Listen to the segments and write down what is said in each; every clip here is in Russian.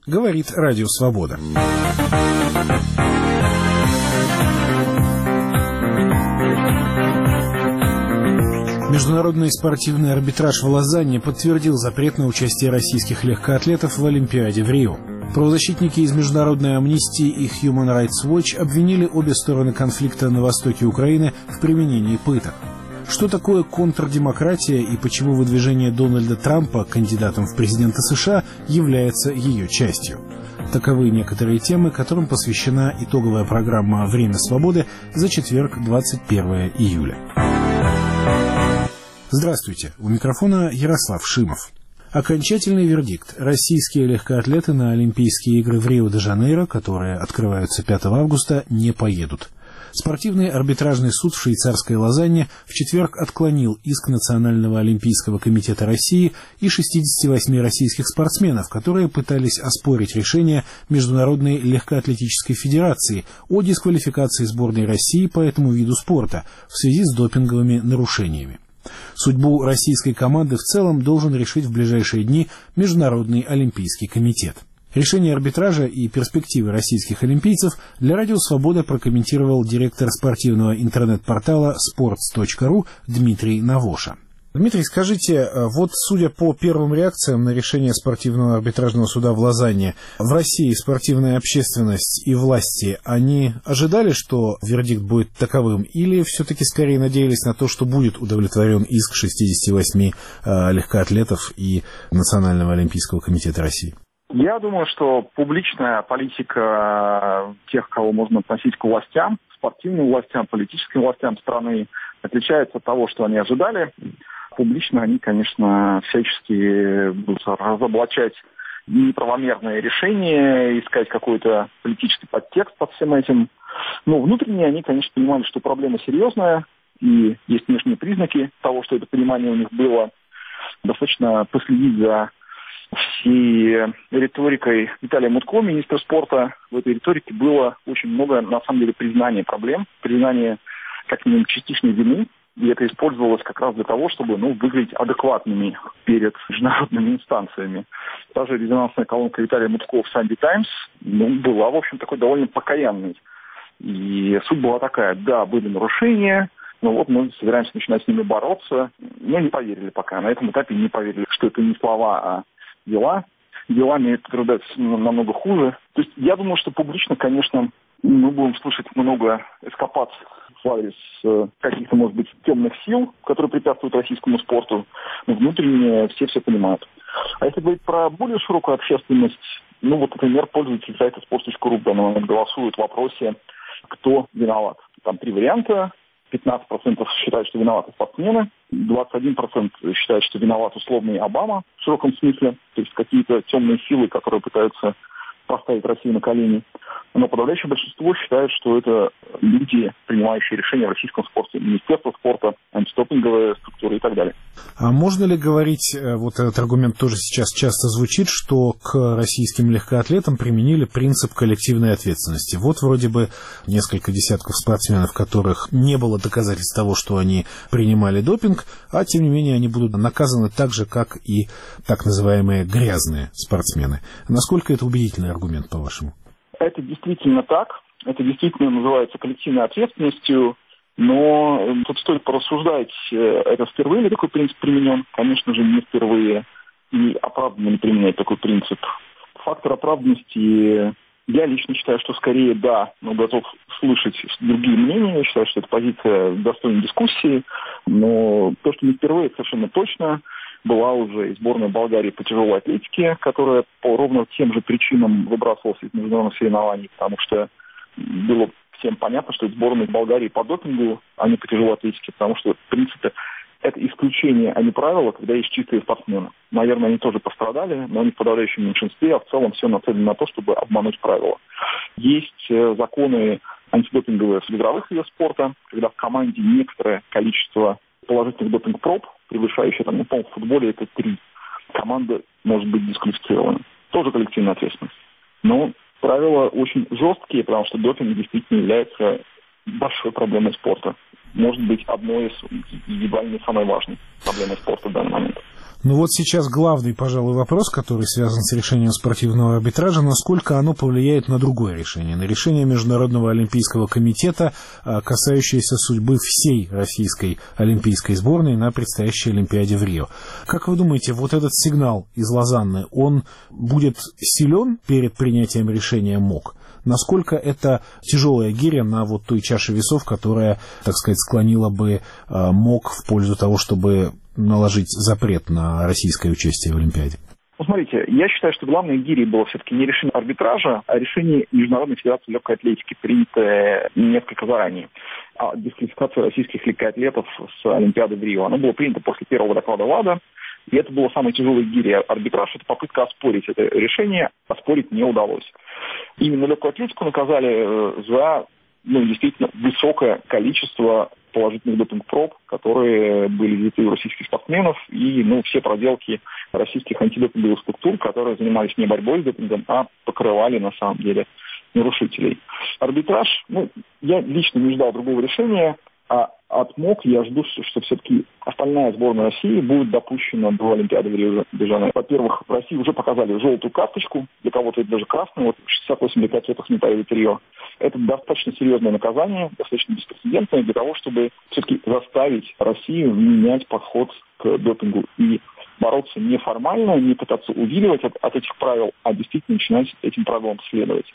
говорит Радио Свобода. Международный спортивный арбитраж в Лозанне подтвердил запрет на участие российских легкоатлетов в Олимпиаде в Рио. Правозащитники из Международной амнистии и Human Rights Watch обвинили обе стороны конфликта на востоке Украины в применении пыток. Что такое контрдемократия и почему выдвижение Дональда Трампа кандидатом в президенты США является ее частью? Таковы некоторые темы, которым посвящена итоговая программа «Время свободы» за четверг, 21 июля. Здравствуйте, у микрофона Ярослав Шимов. Окончательный вердикт. Российские легкоатлеты на Олимпийские игры в Рио-де-Жанейро, которые открываются 5 августа, не поедут. Спортивный арбитражный суд в швейцарской Лозанне в четверг отклонил иск Национального олимпийского комитета России и 68 российских спортсменов, которые пытались оспорить решение Международной легкоатлетической федерации о дисквалификации сборной России по этому виду спорта в связи с допинговыми нарушениями. Судьбу российской команды в целом должен решить в ближайшие дни Международный олимпийский комитет. Решение арбитража и перспективы российских олимпийцев для Радио Свобода прокомментировал директор спортивного интернет-портала sports.ru Дмитрий Навоша. Дмитрий, скажите, вот судя по первым реакциям на решение спортивного арбитражного суда в Лозанне, в России спортивная общественность и власти, они ожидали, что вердикт будет таковым, или все-таки скорее надеялись на то, что будет удовлетворен иск 68 легкоатлетов и Национального олимпийского комитета России? Я думаю, что публичная политика тех, кого можно относить к властям, спортивным властям, политическим властям страны, отличается от того, что они ожидали. Публично они, конечно, всячески будут разоблачать неправомерные решения, искать какой-то политический подтекст под всем этим. Но внутренне они, конечно, понимали, что проблема серьезная, и есть внешние признаки того, что это понимание у них было. Достаточно последить за всей риторикой Виталия Мутко, министра спорта. В этой риторике было очень много, на самом деле, признания проблем, признания как минимум частичной вины. И это использовалось как раз для того, чтобы выглядеть адекватными перед международными инстанциями. Даже резонансная колонка Виталия Мутко в Sunday Times была, в общем, такой довольно покаянной. И суть была такая: да, были нарушения, но мы собираемся начинать с ними бороться. Но не поверили пока. На этом этапе не поверили, что это не слова, а дела. Делами это трудается намного хуже. То есть я думаю, что публично, конечно, мы будем слышать много эскапад в адрес каких-то, может быть, темных сил, которые препятствуют российскому спорту. Но внутренне все понимают. А если говорить про более широкую общественность, например, пользователи сайта sports.ru в данный момент голосуют в вопросе, кто виноват. Там 3 варианта. 15% считают, что виноваты спортсмены, 21% считают, что виноват условный Обама в широком смысле, то есть какие-то темные силы, которые пытаются поставить Россию на колени. Но подавляющее большинство считает, что это люди, принимающие решения в российском спорте, Министерство спорта, антидопинговая структура и так далее. А можно ли говорить, вот этот аргумент тоже сейчас часто звучит, что к российским легкоатлетам применили принцип коллективной ответственности? Вот вроде бы несколько десятков спортсменов, которых не было доказательств того, что они принимали допинг, а тем не менее они будут наказаны так же, как и так называемые грязные спортсмены. Насколько это убедительный аргумент, по-вашему? Это действительно так. Это действительно называется коллективной ответственностью. Но тут стоит порассуждать, это впервые ли такой принцип применен? Конечно же, не впервые. И оправданно ли применять такой принцип? Фактор оправданности, я лично считаю, что скорее да, но готов слышать другие мнения. Я считаю, что эта позиция достойна дискуссии. Но то, что не впервые, это совершенно точно. Была уже и сборная Болгарии по тяжелой атлетике, которая по ровно тем же причинам выбрасывалась из международных соревнований, потому что было всем понятно, что сборная Болгарии по допингу, а не по тяжелой атлетике, потому что, в принципе, это исключение, а не правило, когда есть чистые спортсмены. Наверное, они тоже пострадали, но они в подавляющем меньшинстве, а в целом все нацелено на то, чтобы обмануть правила. Есть законы антидопинговые в игровых видах спорта, когда в команде некоторое количество положительных допинг-проб, превышающие, в футболе это 3. Команда может быть дисквалифицирована. Тоже коллективная ответственность. Но правила очень жесткие, потому что допинг действительно является большой проблемой спорта. Может быть, одной из едва ли не самой важной проблемой спорта в данный момент. Ну вот сейчас главный, пожалуй, вопрос, который связан с решением спортивного арбитража, насколько оно повлияет на другое решение, на решение Международного олимпийского комитета, касающееся судьбы всей российской олимпийской сборной на предстоящей Олимпиаде в Рио. Как вы думаете, вот этот сигнал из Лозанны, он будет силен перед принятием решения МОК? Насколько это тяжелая гиря на вот той чаше весов, которая, так сказать, склонила бы МОК в пользу того, чтобы наложить запрет на российское участие в Олимпиаде? Ну, смотрите, я считаю, что главной гирей было все-таки не решение арбитража, а решение Международной федерации легкой атлетики, принятое несколько заранее, о дисквалификации российских легкоатлетов с Олимпиады в Рио. Оно было принято после первого доклада ВАДА, и это было самой тяжелой гирей. Арбитраж — это попытка оспорить это решение, оспорить не удалось. Именно легкую атлетику наказали за действительно высокое количество положительных допинг-проб, которые были взяты у российских спортсменов, и все проделки российских антидопинговых структур, которые занимались не борьбой с допингом, а покрывали на самом деле нарушителей. Арбитраж, я лично не ждал другого решения, а от МОК я жду, что все-таки остальная сборная России будет допущена до Олимпиады в Рио-де-Жанейро. Во-первых, в России уже показали желтую карточку, для кого-то это даже красную, 68 легкоатлетов не поедут в Рио. Это достаточно серьезное наказание, достаточно беспрецедентное для того, чтобы все-таки заставить Россию менять подход к допингу и бороться не формально, не пытаться увиливать от этих правил, а действительно начинать этим правилам следовать.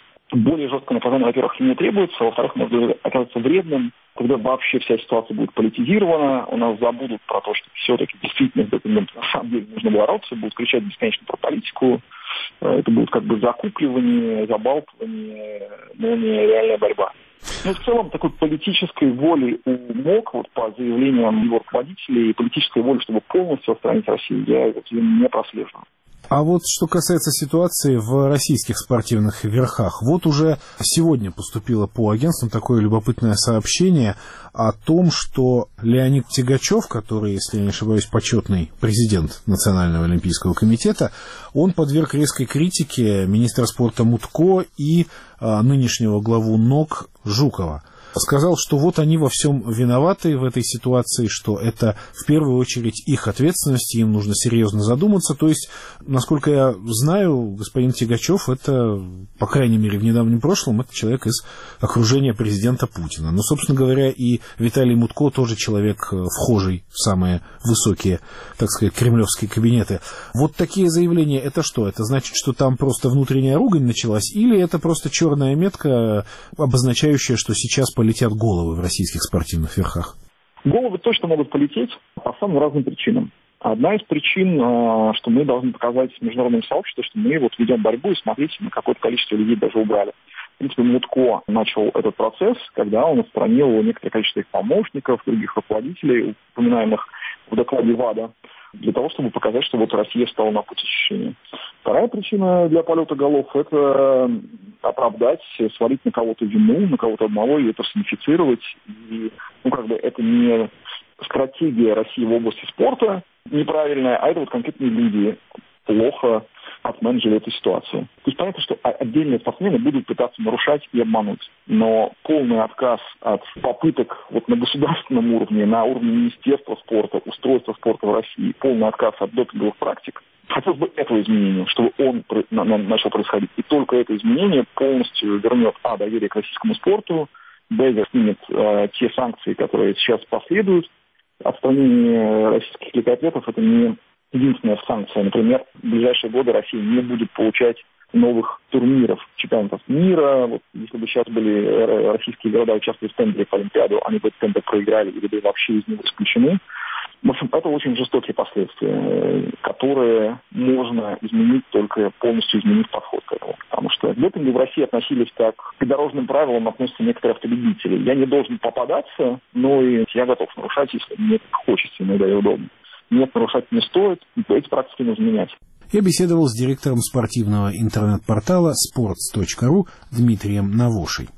Более жесткое наказание, во-первых, не требуется, во-вторых, может оказаться вредным, когда вообще вся ситуация будет политизирована, у нас забудут про то, что все-таки действительно с допингом на самом деле нужно бороться, будут кричать бесконечно про политику, это будет как бы закупливание, забалтывание, но не реальная борьба. Но в целом такой политической воли у МОК, по заявлениям его руководителей, политической воли, чтобы полностью отстранить Россию, я не прослеживаю. А вот что касается ситуации в российских спортивных верхах, вот уже сегодня поступило по агентствам такое любопытное сообщение о том, что Леонид Тягачев, который, если я не ошибаюсь, почетный президент Национального олимпийского комитета, он подверг резкой критике министра спорта Мутко и нынешнего главу НОК Жукова. Сказал, что вот они во всем виноваты в этой ситуации, что это в первую очередь их ответственность, им нужно серьезно задуматься. То есть, насколько я знаю, господин Тягачев, это, по крайней мере, в недавнем прошлом, это человек из окружения президента Путина. Но, собственно говоря, и Виталий Мутко тоже человек, вхожий в самые высокие, так сказать, кремлевские кабинеты. Вот такие заявления, это что? Это значит, что там просто внутренняя ругань началась? Или это просто черная метка, обозначающая, что сейчас полетят головы в российских спортивных верхах? Головы точно могут полететь по самым разным причинам. Одна из причин, что мы должны показать международному сообществу, что мы ведем борьбу, и смотрите, мы какое-то количество людей даже убрали. В принципе, Мутко начал этот процесс, когда он отстранил некоторое количество их помощников, других руководителей, упоминаемых в докладе ВАДА, для того, чтобы показать, что Россия стала на путь очищения. Вторая причина для полета голов – это оправдать, свалить на кого-то вину, на кого-то одного, ее персонифицировать. И, это не стратегия России в области спорта неправильная, а это конкретные люди плохо отменеджили эту ситуацию. То есть понятно, что отдельные спортсмены будут пытаться нарушать и обмануть. Но полный отказ от попыток на государственном уровне, на уровне Министерства спорта, устройства спорта в России, полный отказ от допинговых практик, хотелось бы этого изменения, чтобы он начал происходить. И только это изменение полностью вернет доверие к российскому спорту, снимет те санкции, которые сейчас последуют. Отстранение российских легкоатлетов – это не единственная санкция. Например, в ближайшие годы Россия не будет получать новых турниров, чемпионатов мира. Если бы сейчас были российские города участвовали в тендере по Олимпиаду, они бы этот тендер проиграли или бы вообще из него исключены. В общем, это очень жестокие последствия, которые можно изменить, только полностью изменив подход к этому. Потому что к допингу в России относились как к дорожным правилам относятся некоторые автолюбители. Я не должен попадаться, но и я готов нарушать, если мне так хочется, иногда и удобно. Нет, нарушать не стоит, эти практики нужно менять. Я беседовал с директором спортивного интернет-портала sports.ru Дмитрием Навошей.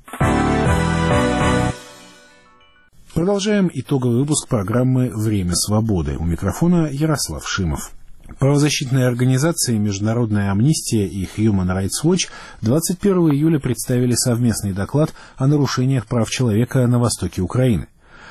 Продолжаем итоговый выпуск программы «Время свободы». У микрофона Ярослав Шимов. Правозащитные организации «Международная амнистия» и Human Rights Watch 21 июля представили совместный доклад о нарушениях прав человека на востоке Украины.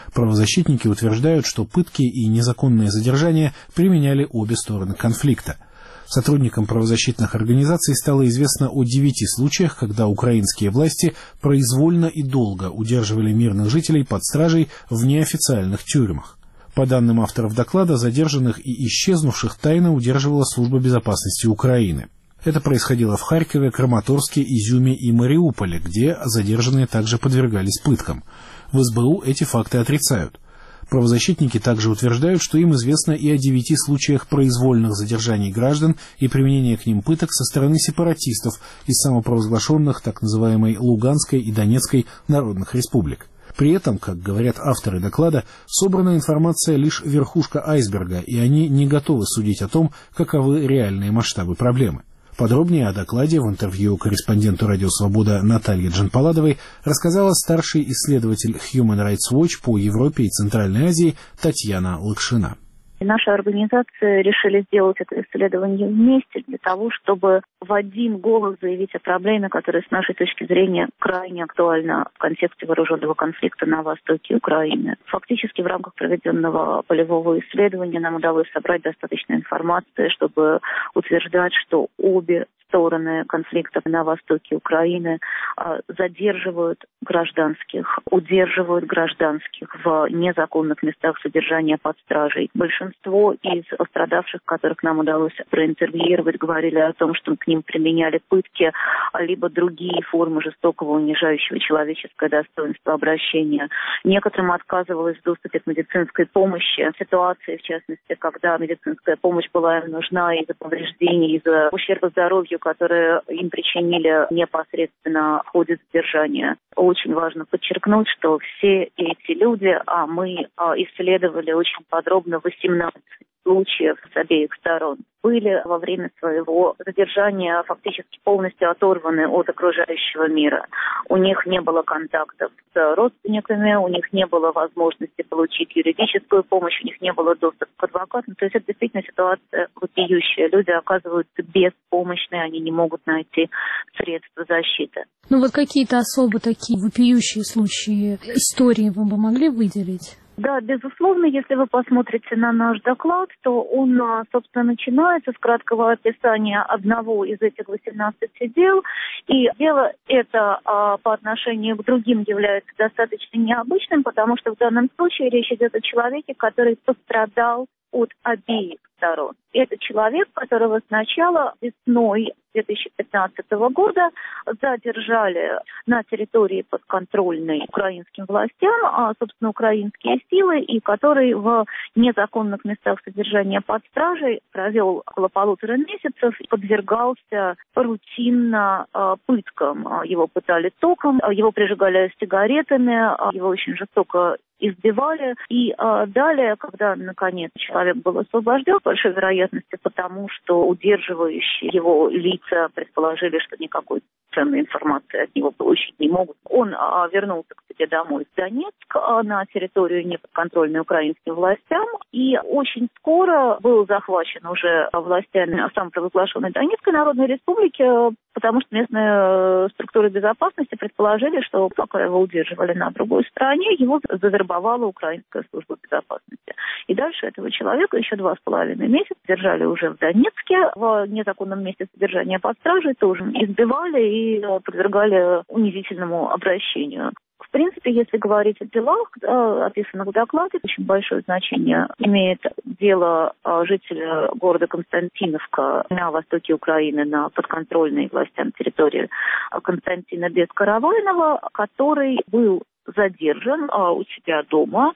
Правозащитники утверждают, что пытки и незаконные задержания применяли обе стороны конфликта. Сотрудникам правозащитных организаций стало известно о 9 случаях, когда украинские власти произвольно и долго удерживали мирных жителей под стражей в неофициальных тюрьмах. По данным авторов доклада, задержанных и исчезнувших тайно удерживала Служба безопасности Украины. Это происходило в Харькове, Краматорске, Изюме и Мариуполе, где задержанные также подвергались пыткам. В СБУ эти факты отрицают. Правозащитники также утверждают, что им известно и о 9 случаях произвольных задержаний граждан и применения к ним пыток со стороны сепаратистов из самопровозглашенных так называемой Луганской и Донецкой народных республик. При этом, как говорят авторы доклада, собранная информация лишь верхушка айсберга, и они не готовы судить о том, каковы реальные масштабы проблемы. Подробнее о докладе в интервью корреспонденту «Радио Свобода» Наталье Джанпаладовой рассказала старший исследователь Human Rights Watch по Европе и Центральной Азии Татьяна Лакшина. Наша организация решили сделать это исследование вместе для того, чтобы в один голос заявить о проблеме, которая с нашей точки зрения крайне актуальна в контексте вооруженного конфликта на востоке Украины. Фактически в рамках проведенного полевого исследования нам удалось собрать достаточно информации, чтобы утверждать, что обе стороны конфликта на востоке Украины задерживают гражданских, удерживают гражданских в незаконных местах содержания под стражей. Большинство из пострадавших, которых нам удалось проинтервьюировать, говорили о том, что к ним применяли пытки, либо другие формы жестокого, унижающего человеческое достоинство обращения. Некоторым отказывалось в доступе к медицинской помощи. Ситуации, в частности, когда медицинская помощь была им нужна из-за повреждений, из-за ущерба здоровью, которые им причинили непосредственно в ходе задержания. Очень важно подчеркнуть, что все эти люди, мы исследовали очень подробно 18 случаев с обеих сторон, были во время своего задержания фактически полностью оторваны от окружающего мира. У них не было контактов с родственниками, у них не было возможности получить юридическую помощь, у них не было доступа к адвокатам. То есть это действительно ситуация вопиющая. Люди оказываются беспомощны, они не могут найти средства защиты. Ну вот какие-то особо такие вопиющие случаи, истории вы бы могли выделить? Да, безусловно, если вы посмотрите на наш доклад, то он, собственно, начинается с краткого описания одного из этих 18 дел. И дело это по отношению к другим является достаточно необычным, потому что в данном случае речь идет о человеке, который пострадал от обеих сторон. Это человек, которого сначала весной 2015 года задержали на территории подконтрольной украинским властям, собственно, украинские силы, и который в незаконных местах содержания под стражей провел около 1,5 месяцев и подвергался рутинно пыткам. Его пытали током, его прижигали сигаретами, его очень жестоко избивали. И далее, когда, наконец, человек был освобожден, большой вероятности потому, что удерживающие его лица предположили, что никакой ценной информации от него получить не могут. Он вернулся к себе домой в Донецк, на территорию неподконтрольной украинским властям, и очень скоро был захвачен уже властями самопровозглашенной Донецкой Народной Республики, потому что местные структуры безопасности предположили, что пока его удерживали на другой стороне, его завербовала украинская служба безопасности. И дальше этого человека еще 2,5 месяца держали уже в Донецке, в незаконном месте содержания под стражей, тоже избивали и подвергали унизительному обращению. В принципе, если говорить о делах, описанных в докладе, очень большое значение имеет дело жителя города Константиновка на востоке Украины, на подконтрольной властям территории Константина Бескаравайнова, который был задержан у себя дома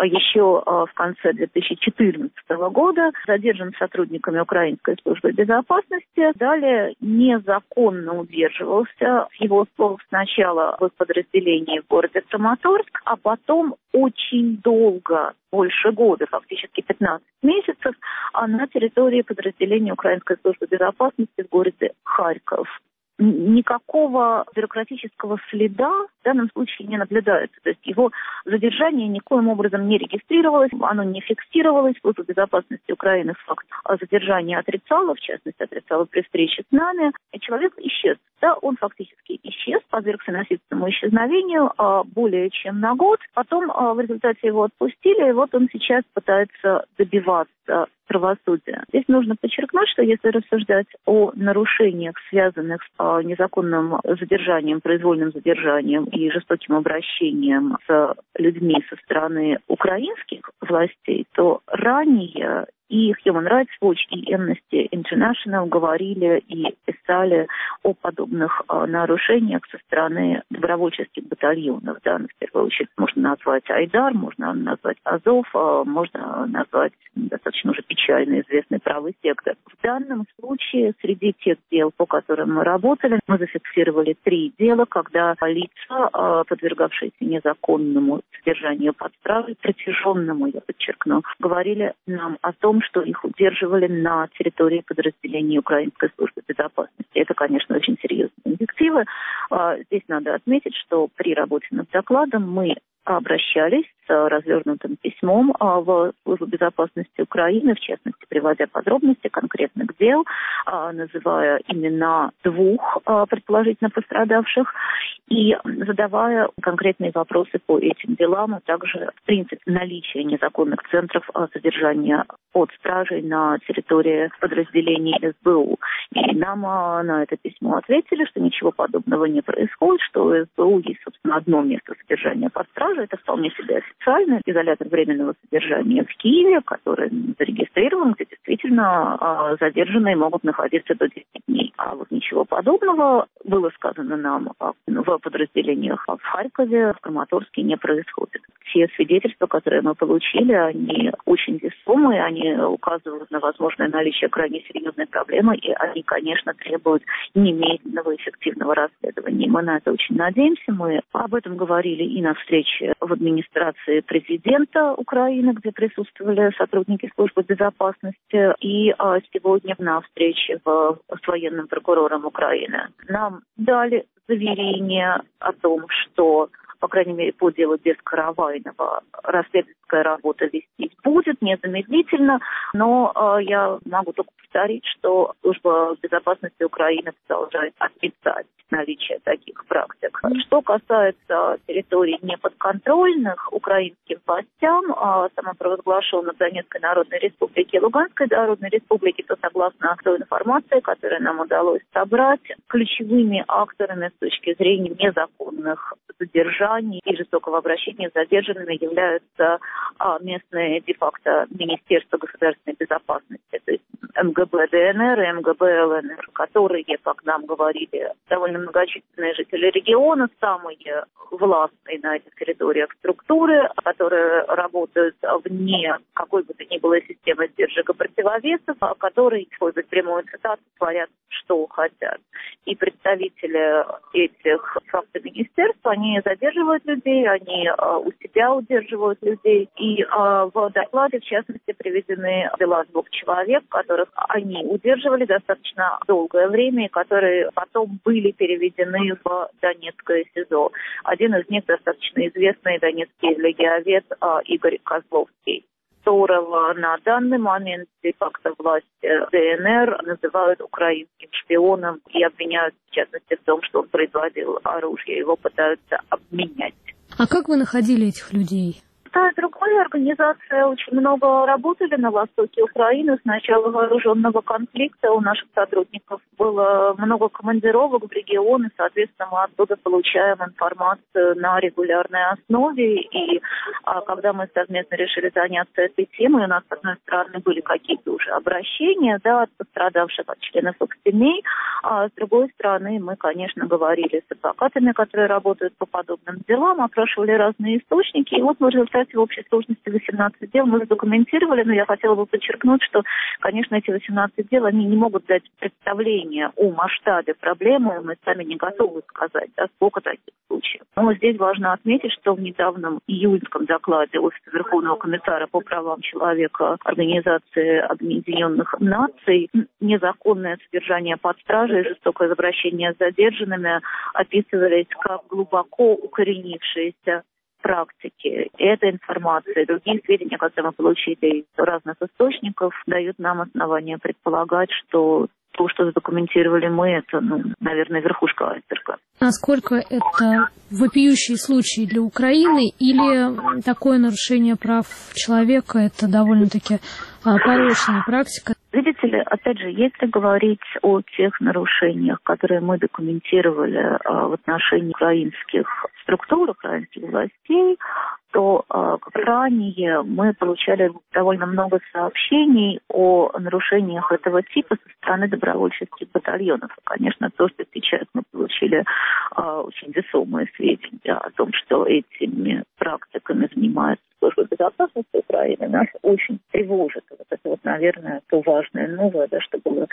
еще в конце 2014 года, задержан сотрудниками Украинской службы безопасности, далее незаконно удерживался, с его слов, сначала в подразделении в городе Краматорск, а потом очень долго, больше года, фактически 15 месяцев, на территории подразделения Украинской службы безопасности в городе Харьков. никакого бюрократического следа в данном случае не наблюдается. То есть его задержание никоим образом не регистрировалось, оно не фиксировалось. Служба безопасности Украины факт задержания отрицала, в частности, отрицала при встрече с нами. И человек исчез. Да, он фактически исчез, подвергся насильственному исчезновению более чем на год. Потом в результате его отпустили, и вот он сейчас пытается добиваться правосудия. Здесь нужно подчеркнуть, что если рассуждать о нарушениях, связанных с незаконным задержанием, произвольным задержанием и жестоким обращением с людьми со стороны украинских властей, то ранее и Human Rights Watch, и Amnesty International говорили и писали о подобных нарушениях со стороны добровольческих батальонов. Да, в первую очередь можно назвать Айдар, можно назвать Азов, можно назвать достаточно уже печально известный правый сектор. В данном случае среди тех дел, по которым мы работали, мы зафиксировали 3 дела, когда лица, подвергавшиеся незаконному содержанию под стражей, протяженному, я подчеркну, говорили нам о том, что их удерживали на территории подразделений Украинской службы безопасности. Это, конечно, очень серьезные индикативы. Здесь надо отметить, что при работе над докладом мы обращались с развернутым письмом в Службу безопасности Украины, в частности, приводя подробности конкретных дел, называя имена 2 предположительно пострадавших и задавая конкретные вопросы по этим делам, а также, в принципе, наличие незаконных центров содержания под стражей на территории подразделений СБУ. И нам на это письмо ответили, что ничего подобного не происходит, что у СБУ есть, собственно, одно место содержания под стражей. Это вполне себе официальный изолятор временного содержания в Киеве, который зарегистрирован, где действительно задержанные могут находиться до 10 дней. А вот ничего подобного было сказано нам в подразделениях в Харькове, в Краматорске не происходит. Все свидетельства, которые мы получили, они очень весомые, они указывают на возможное наличие крайне серьезной проблемы, и они, конечно, требуют немедленного эффективного расследования. Мы на это очень надеемся. Мы об этом говорили и на встрече в администрации президента Украины, где присутствовали сотрудники службы безопасности, и сегодня на встрече с военным прокурором Украины. Нам дали заверение о том, что, по крайней мере, по делу Бескаравайнова расследовательская работа вестись будет незамедлительно, но я могу только повторить, что Служба безопасности Украины продолжает отрицать наличие таких практик. Что касается территорий неподконтрольных украинским властям, самопровозглашенных Донецкой Народной Республики и Луганской Народной Республики, то согласно той информации, которую нам удалось собрать, ключевыми акторами с точки зрения незаконных задержаний и жестокого обращения с задержанными являются местные де-факто Министерства государственной безопасности, то есть МГБ ДНР и МГБ ЛНР, которые, как нам говорили, довольно многочисленные жители региона, самые властные на этих территориях структуры, которые работают вне какой бы то ни было системы сдержек и противовесов, которые, используют прямую цитату, творят, что хотят. И представители этих фактов министерств, они задерживают людей, они у себя удерживают людей. И в докладе, в частности, приведены дела 2 человек, которых они удерживали достаточно долгое время, и которые потом были переведены в Донецкое СИЗО. Один из них достаточно известный донецкий легионер Игорь Козловский, которого на данный момент де-факто власти ДНР называют украинским шпионом и обвиняют, в частности, в том, что он производил оружие. Его пытаются обменять. А как вы находили этих людей? Та и другая организация очень много работали на востоке Украины. С начала вооруженного конфликта у наших сотрудников было много командировок в регионы. Соответственно, мы оттуда получаем информацию на регулярной основе. И когда мы совместно решили заняться этой темой, у нас, с одной стороны, были какие-то уже обращения от пострадавших, от членов их семей. А с другой стороны, мы, конечно, говорили с адвокатами, которые работают по подобным делам, опрашивали разные источники. И вот в результате кстати, в общей сложности 18 дел мы задокументировали, но я хотела бы подчеркнуть, что, конечно, эти 18 дел, они не могут дать представление о масштабе проблемы, мы сами не готовы сказать, да, сколько таких случаев. Но здесь важно отметить, что в недавнем июльском докладе Офиса Верховного комиссара по правам человека Организации Объединенных Наций незаконное содержание под стражей и жестокое обращение с задержанными описывались как глубоко укоренившиеся практики. Эта информация и другие сведения, которые мы получили из разных источников, дают нам основания предполагать, что то, что задокументировали мы, это, наверное, верхушка айсберга. Насколько это вопиющие случаи для Украины или такое нарушение прав человека, это довольно-таки порочная практика? Видите ли, опять же, если говорить о тех нарушениях, которые мы документировали в отношении украинских структур, украинских властей, то как ранее мы получали довольно много сообщений о нарушениях этого типа со стороны добровольческих батальонов. И, конечно, то, что сейчас мы получили очень весомые сведения о том, что этими практиками занимается Служба безопасности Украины, нас очень тревожит. Вот это, наверное, то важное новое, да, что было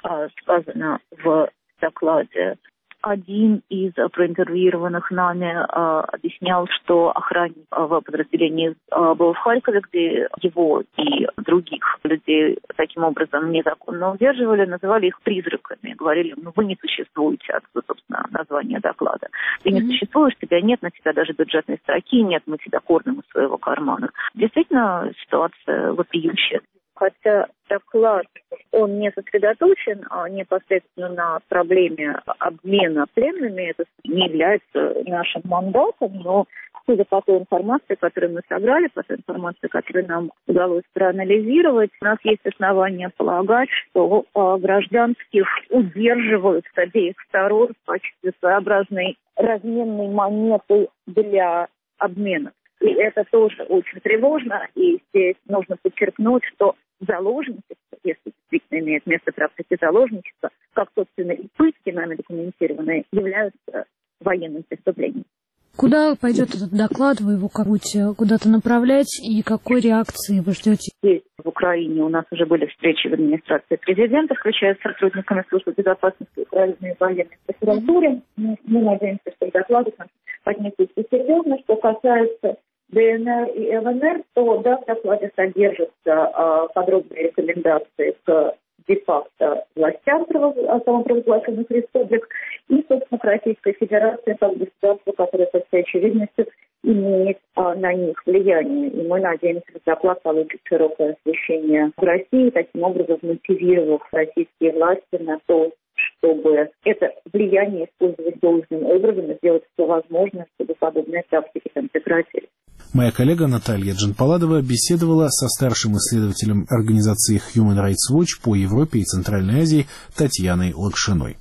сказано в докладе. Один из проинтервьюированных нами объяснял, что охранник в подразделении был в Харькове, где его и других людей таким образом незаконно удерживали, называли их призраками, говорили, вы не существуете, отсюда, собственно, название доклада. Ты не существуешь, тебя нет, на тебя даже бюджетной строки нет, мы тебя кормим из своего кармана. Действительно, ситуация вопиющая. Хотя доклад, он не сосредоточен непосредственно на проблеме обмена пленными, это не является нашим мандатом, но судя по той информации, которую мы собрали, по той информации, которую нам удалось проанализировать, у нас есть основания полагать, что гражданских удерживают с обеих сторон в качестве своеобразной разменной монеты для обмена. И это тоже очень тревожно, и здесь нужно подчеркнуть, что заложничество, если действительно имеет место практики заложничества, как, собственно, и пытки, нами документированные, являются военным преступлением. Куда пойдет этот доклад? Вы его как будете куда-то направлять? И какой реакции вы ждете? Здесь, в Украине, у нас уже были встречи в администрации президента, включая с сотрудниками службы безопасности Украины и военной прокуратуры. Мы надеемся, что доклады поднесутся серьезно. Что касается ДНР и ЛНР, то да, в докладе содержатся подробные рекомендации к де-факто властям самопровозглашенных республик и, собственно, к Российской Федерации как государству, которое, со всей очевидностью, имеет на них влияние. И мы надеемся, что доклад получит широкое освещение в России, таким образом мотивировав российские власти на то, чтобы это влияние использовать должным образом и сделать все возможное, чтобы подобные практики там прекратились. Моя коллега Наталья Джанпаладова беседовала со старшим исследователем организации Human Rights Watch по Европе и Центральной Азии Татьяной Лакшиной.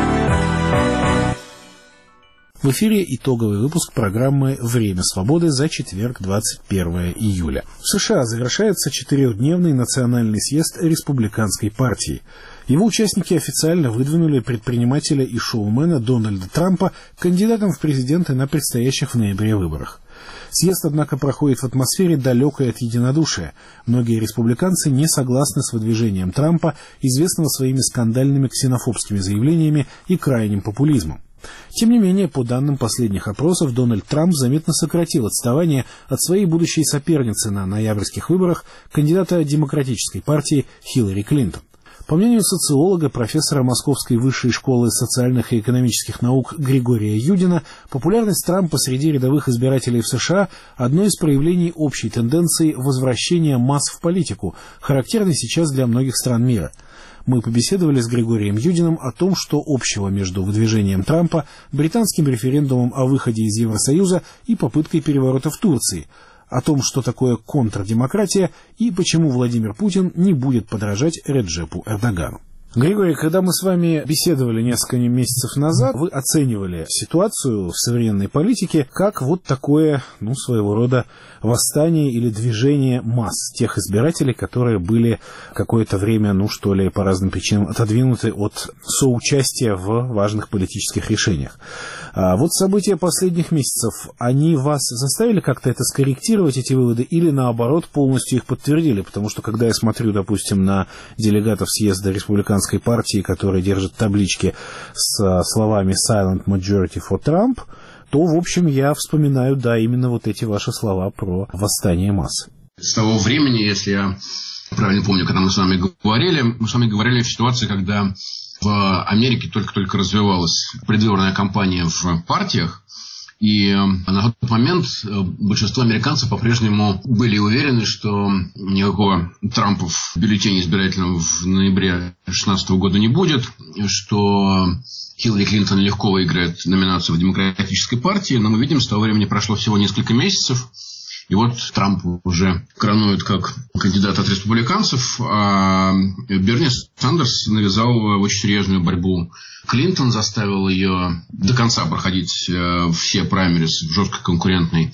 В эфире итоговый выпуск программы «Время свободы» за четверг, 21 июля. В США завершается 4-дневный национальный съезд республиканской партии. Его участники официально выдвинули предпринимателя и шоумена Дональда Трампа кандидатом в президенты на предстоящих в ноябре выборах. Съезд, однако, проходит в атмосфере, далекой от единодушия. Многие республиканцы не согласны с выдвижением Трампа, известного своими скандальными ксенофобскими заявлениями и крайним популизмом. Тем не менее, по данным последних опросов, Дональд Трамп заметно сократил отставание от своей будущей соперницы на ноябрьских выборах, кандидата Демократической партии Хиллари Клинтон. По мнению социолога, профессора Московской высшей школы социальных и экономических наук Григория Юдина, популярность Трампа среди рядовых избирателей в США – одно из проявлений общей тенденции возвращения масс в политику, характерной сейчас для многих стран мира. Мы побеседовали с Григорием Юдиным о том, что общего между выдвижением Трампа, британским референдумом о выходе из Евросоюза и попыткой переворота в Турции, о том, что такое контрдемократия и почему Владимир Путин не будет подражать Реджепу Эрдогану. Григорий, когда мы с вами беседовали несколько месяцев назад, вы оценивали ситуацию в современной политике как вот такое, своего рода восстание или движение масс тех избирателей, которые были какое-то время, по разным причинам отодвинуты от соучастия в важных политических решениях. Вот события последних месяцев, они вас заставили как-то это скорректировать, эти выводы, или наоборот полностью их подтвердили? Потому что когда я смотрю, допустим, на делегатов съезда республиканской партии, которые держат таблички с словами «Silent Majority for Trump», то, в общем, я вспоминаю, именно вот эти ваши слова про восстание масс. С того времени, если я правильно помню, когда мы с вами говорили в ситуации, когда в Америке только-только развивалась предвыборная кампания в партиях, и на тот момент большинство американцев по-прежнему были уверены, что никакого Трампа в бюллетене избирательном в ноябре 2016 года не будет, что Хиллари Клинтон легко выиграет номинацию в Демократической партии, но мы видим, с того времени прошло всего несколько месяцев, и вот Трамп уже коронует как кандидат от республиканцев, а Берни Сандерс навязал очень серьезную борьбу. Клинтон заставил ее до конца проходить все праймерис в жесткой конкурентной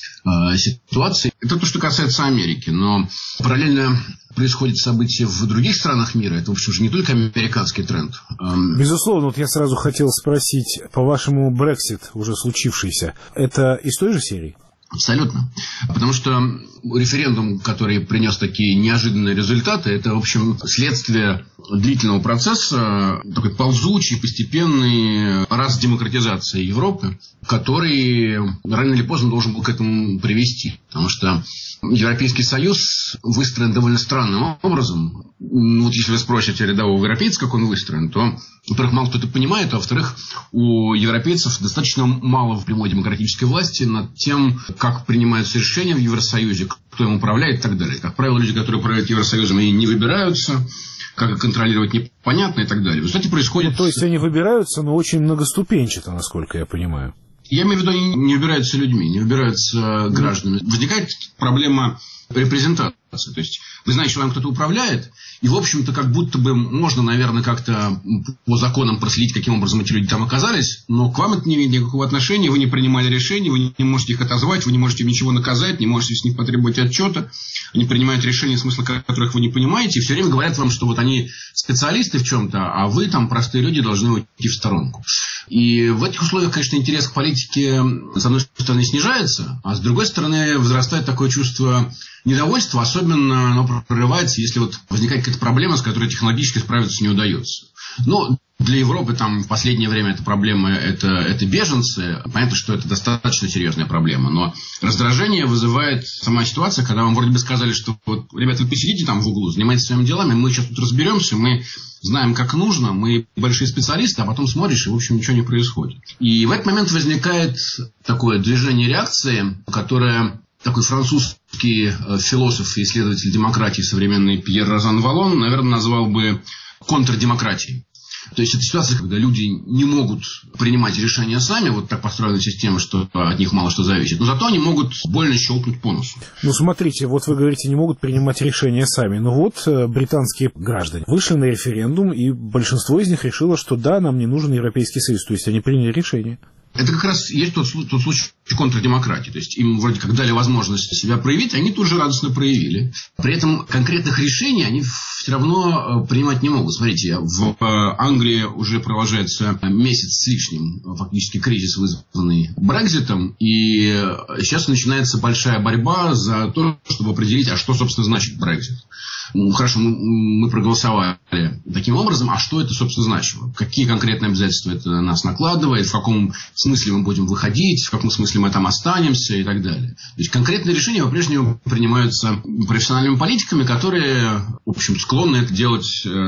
ситуации. Это то, что касается Америки. Но параллельно происходят события в других странах мира. Это, в общем же, не только американский тренд. Безусловно, я сразу хотел спросить, по-вашему, Brexit, уже случившийся, это из той же серии? Абсолютно. Потому что референдум, который принес такие неожиданные результаты, это, в общем, следствие длительного процесса, такой ползучей, постепенной раздемократизации Европы, который рано или поздно должен был к этому привести. Потому что Европейский Союз выстроен довольно странным образом. Если вы спросите рядового европейца, как он выстроен, то, во-первых, мало кто это понимает, а во-вторых, у европейцев достаточно мало в прямой демократической власти над тем, как принимаются решения в Евросоюзе, кто им управляет и так далее. Как правило, люди, которые управляют Евросоюзом, они не выбираются, как их контролировать непонятно и так далее. В результате происходит... То есть они выбираются, но очень многоступенчато, насколько я понимаю. Я имею в виду, они не выбираются людьми, не выбираются гражданами. Возникает проблема репрезентации. То есть вы знаете, что вам кто-то управляет, и, в общем-то, как будто бы можно, наверное, как-то по законам проследить, каким образом эти люди там оказались, но к вам это не имеет никакого отношения, вы не принимали решения, вы не можете их отозвать, вы не можете ничего наказать, не можете с них потребовать отчета, они принимают решения, смысла которых вы не понимаете, и все время говорят вам, что вот они специалисты в чем-то, а вы там, простые люди, должны уйти в сторонку. И в этих условиях, конечно, интерес к политике, с одной стороны, снижается, а с другой стороны, возрастает такое чувство недовольства, особенно оно прорывается, если вот возникает какая-то проблема, с которой технологически справиться не удается. Но для Европы там в последнее время эта проблема это беженцы. Понятно, что это достаточно серьезная проблема, но раздражение вызывает сама ситуация, когда вам вроде бы сказали, что вот, ребята, вы посидите там в углу, занимайтесь своими делами, мы сейчас тут разберемся, мы знаем, как нужно, мы большие специалисты, а потом смотришь, и, в общем, ничего не происходит. И в этот момент возникает такое движение реакции, которое... Такой французский философ и исследователь демократии современный Пьер Розан Валлон, наверное, назвал бы контрдемократией. То есть это ситуация, когда люди не могут принимать решения сами, вот так построена система, что от них мало что зависит, но зато они могут больно щелкнуть по носу. Смотрите, вот вы говорите, не могут принимать решения сами, но вот британские граждане вышли на референдум, и большинство из них решило, что да, нам не нужен Европейский Союз, то есть они приняли решение. Это как раз есть тот случай контрдемократии. То есть им вроде как дали возможность себя проявить, они тут же радостно проявили. При этом конкретных решений они все равно принимать не могут. Смотрите, в Англии уже продолжается месяц с лишним фактически кризис, вызванный Брекситом. И сейчас начинается большая борьба за то, чтобы определить, а что, собственно, значит Брексит. Хорошо, мы проголосовали таким образом, а что это, собственно, значило? Какие конкретные обязательства это на нас накладывает, в каком смысле мы будем выходить, в каком смысле мы там останемся и так далее. То есть конкретные решения по-прежнему принимаются профессиональными политиками, которые, в общем, склонны это делать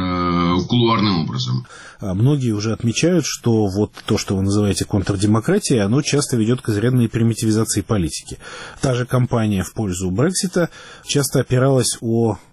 кулуарным образом. Многие уже отмечают, что вот то, что вы называете контрдемократией, оно часто ведет к изрядной примитивизации политики. Та же кампания в пользу Брексита часто опиралась о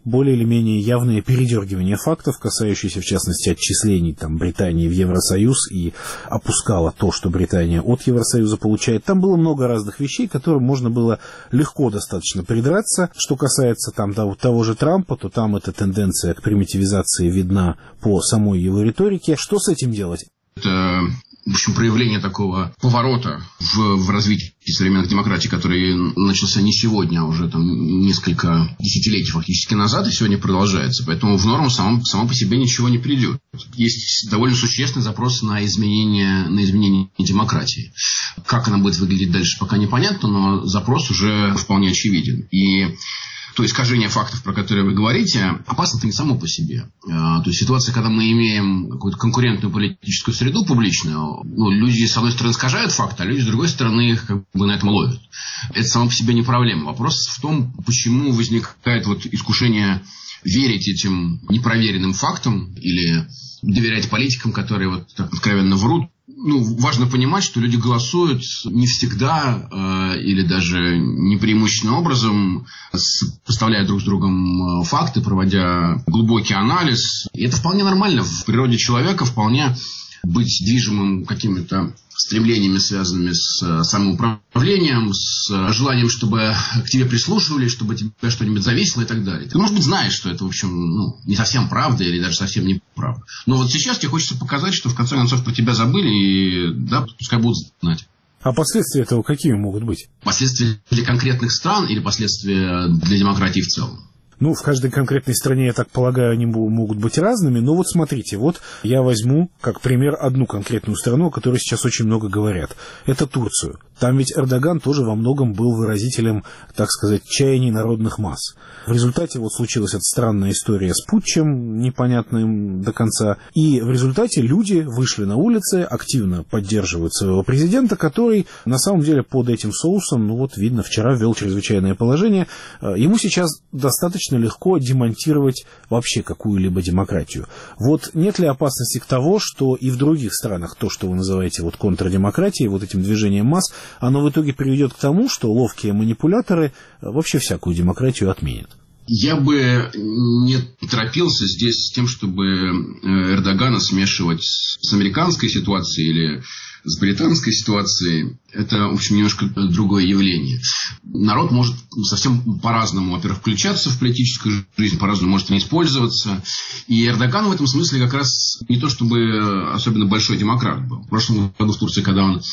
более или менее явное передергивание фактов, касающиеся, в частности, отчислений Британии в Евросоюз, и опускала то, что Британия от Евросоюза получает. Там было много разных вещей, к которым можно было легко достаточно придраться. Что касается того же Трампа, то там эта тенденция к примитивизации видна по самой его риторике. Что с этим делать? Это, в общем, проявление такого поворота в развитии современных демократий, который начался не сегодня, а уже несколько десятилетий фактически назад, и сегодня продолжается. Поэтому в норму само по себе ничего не придет. Есть довольно существенный запрос на изменение демократии. Как она будет выглядеть дальше, пока непонятно, но запрос уже вполне очевиден. И то искажение фактов, про которые вы говорите, опасно-то не само по себе. То есть ситуация, когда мы имеем какую-то конкурентную политическую среду публичную, люди с одной стороны искажают факты, а люди с другой стороны их на этом ловят. Это само по себе не проблема. Вопрос в том, почему возникает искушение верить этим непроверенным фактам или доверять политикам, которые так откровенно врут. Важно понимать, что люди голосуют не всегда или даже не преимущественным образом, поставляя друг с другом факты, проводя глубокий анализ. И это вполне нормально. В природе человека вполне быть движимым какими-то стремлениями, связанными с самоуправлением, с желанием, чтобы к тебе прислушивались, чтобы от тебя что-нибудь зависело и так далее. Ты, может быть, знаешь, что это, в общем, не совсем правда или даже совсем неправда. Но сейчас тебе хочется показать, что в конце концов про тебя забыли, и пускай будут знать. А последствия этого какими могут быть? Последствия для конкретных стран или последствия для демократии в целом? В каждой конкретной стране, я так полагаю, они могут быть разными. Но смотрите, я возьму как пример одну конкретную страну, о которой сейчас очень много говорят. Это Турцию. Там ведь Эрдоган тоже во многом был выразителем, так сказать, чаяний народных масс. В результате случилась эта странная история с путчем, непонятным до конца. И в результате люди вышли на улицы, активно поддерживают своего президента, который на самом деле под этим соусом, видно, вчера ввел чрезвычайное положение. Ему сейчас достаточно легко демонтировать вообще какую-либо демократию. Нет ли опасности к тому, что и в других странах то, что вы называете контрдемократией, этим движением масс, оно в итоге приведет к тому, что ловкие манипуляторы вообще всякую демократию отменят? Я бы не торопился здесь с тем, чтобы Эрдогана смешивать с американской ситуацией или с британской ситуацией. Это, в общем, немножко другое явление. Народ может совсем по-разному, во-первых, включаться в политическую жизнь, по-разному может не использоваться. И Эрдоган в этом смысле как раз не то чтобы особенно большой демократ был. В прошлом году в Турции, когда он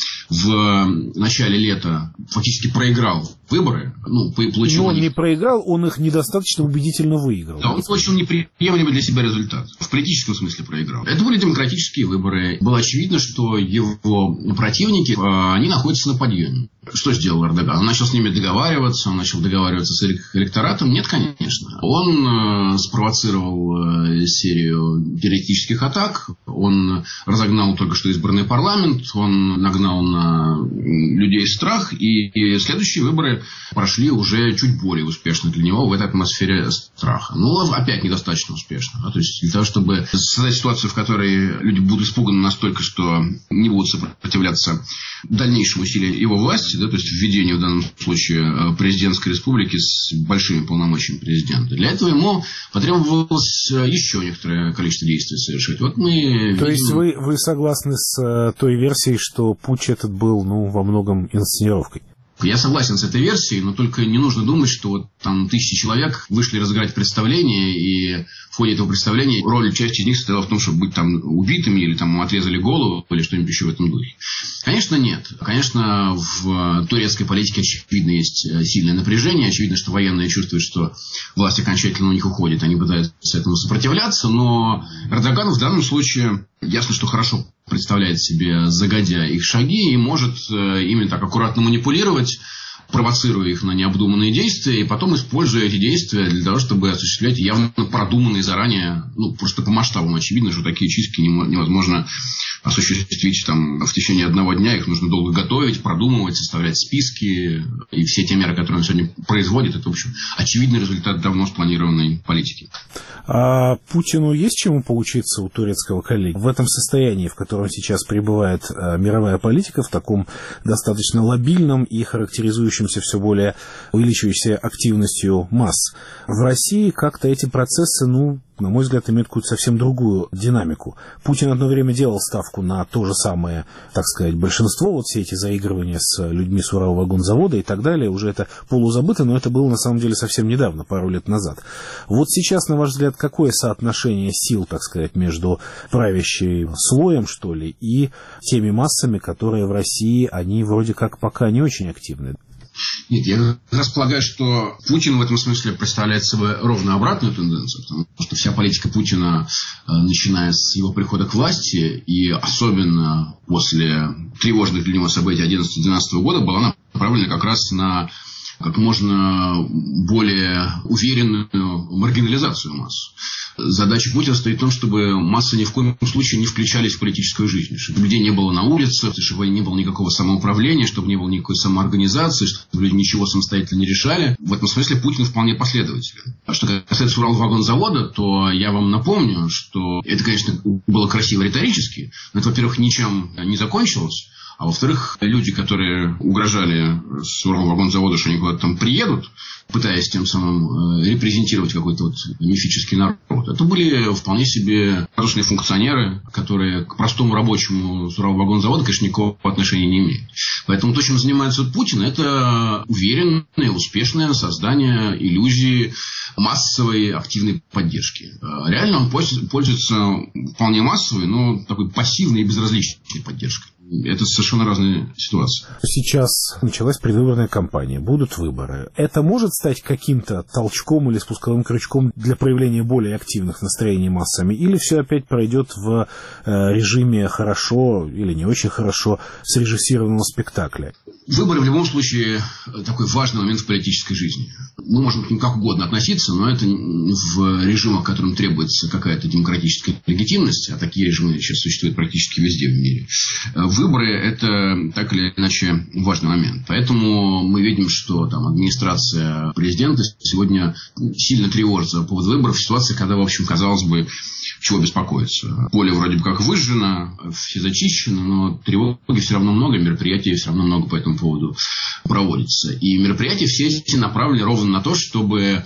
в начале лета фактически проиграл выборы, получил... Но он не проиграл, он их недостаточно убедительно выиграл. Да, он получил неприемлемый для себя результат. В политическом смысле проиграл. Это были демократические выборы. Было очевидно, что его противники, они находятся на подъеме. Что сделал Эрдоган? Он начал с ними договариваться, он начал договариваться с электоратом? Нет, конечно. Он спровоцировал серию террористических атак, он разогнал только что избранный парламент, он нагнал на людей страх, и следующие выборы прошли уже чуть более успешно для него в этой атмосфере страха. Опять недостаточно успешно. То есть для того, чтобы создать ситуацию, в которой люди будут испуганы настолько, что не будут сопротивляться дальнейшему усилию его власти, то есть введению в данном случае президентской республики с большими полномочиями президента. Для этого ему потребовалось еще некоторое количество действий совершить. То есть вы согласны с той версией, что путч этот был во многом инсценировкой? Я согласен с этой версией, но только не нужно думать, что тысячи человек вышли разыграть представление, и в ходе этого представления роль части из них состояла в том, чтобы быть убитыми, или отрезали голову, или что-нибудь еще в этом духе. Конечно, нет. Конечно, в турецкой политике, очевидно, есть сильное напряжение. Очевидно, что военные чувствуют, что власть окончательно у них уходит. Они пытаются этому сопротивляться, но Эрдоган в данном случае ясно, что хорошо представляет себе загодя их шаги и может ими так аккуратно манипулировать, провоцируя их на необдуманные действия, и потом используя эти действия для того, чтобы осуществлять явно продуманные заранее, просто по масштабам очевидно, что такие чистки невозможно осуществить там в течение одного дня. Их нужно долго готовить, продумывать, составлять списки. И все те меры, которые он сегодня производит, это, в общем, очевидный результат давно спланированной политики. А Путину есть чему поучиться у турецкого коллеги? В этом состоянии, в котором сейчас пребывает мировая политика, в таком достаточно лобильном и характеризующемся все более увеличивающейся активностью масс. В России как-то эти процессы, на мой взгляд, имеют какую-то совсем другую динамику. Путин одно время делал ставку на то же самое, так сказать, большинство, вот все эти заигрывания с людьми с Уралвагонзавода и так далее, уже это полузабыто, но это было на самом деле совсем недавно, пару лет назад. Вот сейчас, на ваш взгляд, какое соотношение сил, так сказать, между правящим слоем, что ли, и теми массами, которые в России, они вроде как пока не очень активны? Нет, я как раз полагаю, что Путин в этом смысле представляет собой ровно обратную тенденцию, потому что вся политика Путина, начиная с его прихода к власти, и особенно после тревожных для него событий 2011-2012 года, была направлена как раз на как можно более уверенную маргинализацию масс. Задача Путина стоит в том, чтобы массы ни в коем случае не включались в политическую жизнь, чтобы людей не было на улице, чтобы не было никакого самоуправления, чтобы не было никакой самоорганизации, чтобы люди ничего самостоятельно не решали. В этом смысле Путин вполне последователен. А что касается Уралвагонзавода, то я вам напомню, что это, конечно, было красиво риторически, но это, во-первых, ничем не закончилось. А во-вторых, люди, которые угрожали с Уралвагонзавода, что они куда-то там приедут, пытаясь тем самым репрезентировать какой-то вот мифический народ, это были вполне себе радушные функционеры, которые к простому рабочему с Уралвагонзавода, конечно, никакого отношения не имеют. Поэтому то, чем занимается Путин, это уверенное, успешное создание иллюзии массовой активной поддержки. Реально он пользуется вполне массовой, но такой пассивной и безразличной поддержкой. Это совершенно разные ситуации. Сейчас началась предвыборная кампания, будут выборы. Это может стать каким-то толчком или спусковым крючком для проявления более активных настроений массами? Или все опять пройдет в режиме хорошо или не очень хорошо срежиссированного спектакля? Выборы в любом случае такой важный момент в политической жизни. Мы можем к ним как угодно относиться, но это в режимах, в котором требуется какая-то демократическая легитимность, а такие режимы сейчас существуют практически везде в мире. Выборы – это так или иначе важный момент. Поэтому мы видим, что там администрация президента сегодня сильно тревожится по поводу выборов в ситуации, когда, в общем, казалось бы, чего беспокоиться. Поле вроде бы как выжжено, все зачищено, но тревоги все равно много, мероприятий все равно много по этому поводу проводится. И мероприятия все эти направлены ровно на то, чтобы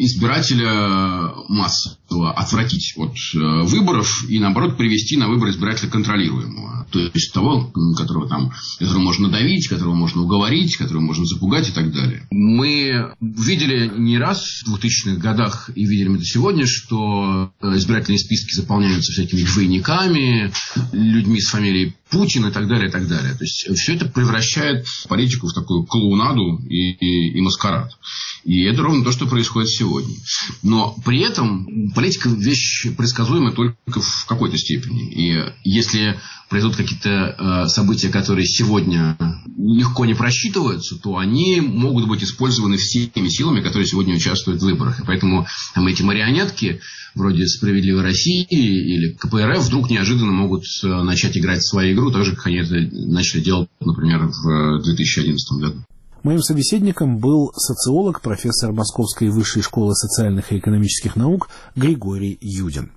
избирателя массового отвратить от выборов и, наоборот, привести на выборы избирателя контролируемого. То есть того, которого можно надавить, которого можно уговорить, которого можно запугать и так далее. Мы видели не раз в 2000-х годах и видели это сегодня, что избирательные списки заполняются всякими двойниками, людьми с фамилией Путин и так далее, и так далее. То есть все это превращает политику в такую клоунаду и маскарад. И это ровно то, что происходит сегодня. Но при этом политика вещь предсказуемая только в какой-то степени. И если произойдут какие-то события, которые сегодня легко не просчитываются, то они могут быть использованы всеми силами, которые сегодня участвуют в выборах. И поэтому эти марионетки вроде «Справедливой России» или КПРФ вдруг неожиданно могут начать играть в свою игру, так же, как они это начали делать, например, в 2011 году. Моим собеседником был социолог, профессор Московской высшей школы социальных и экономических наук Григорий Юдин.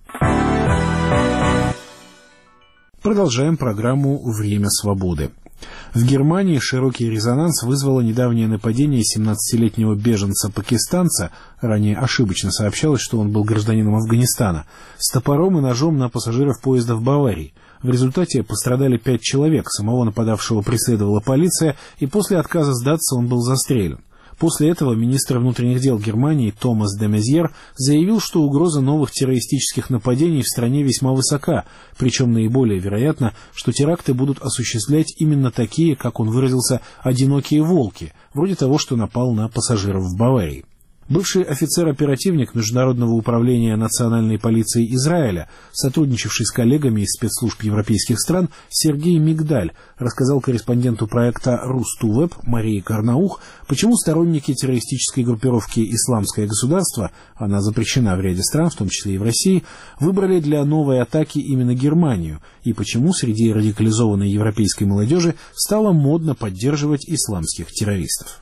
Продолжаем программу «Время свободы». В Германии широкий резонанс вызвало недавнее нападение 17-летнего беженца-пакистанца, ранее ошибочно сообщалось, что он был гражданином Афганистана, с топором и ножом на пассажиров поезда в Баварии. В результате пострадали 5 человек, самого нападавшего преследовала полиция, и после отказа сдаться он был застрелен. После этого министр внутренних дел Германии Томас де Мезьер заявил, что угроза новых террористических нападений в стране весьма высока, причем наиболее вероятно, что теракты будут осуществлять именно такие, как он выразился, «одинокие волки», вроде того, что напал на пассажиров в Баварии. Бывший офицер-оперативник Международного управления национальной полиции Израиля, сотрудничавший с коллегами из спецслужб европейских стран, Сергей Мигдаль рассказал корреспонденту проекта Русту-Веб Марии Карнаух, почему сторонники террористической группировки «Исламское государство», она запрещена в ряде стран, в том числе и в России, выбрали для новой атаки именно Германию, и почему среди радикализованной европейской молодежи стало модно поддерживать исламских террористов.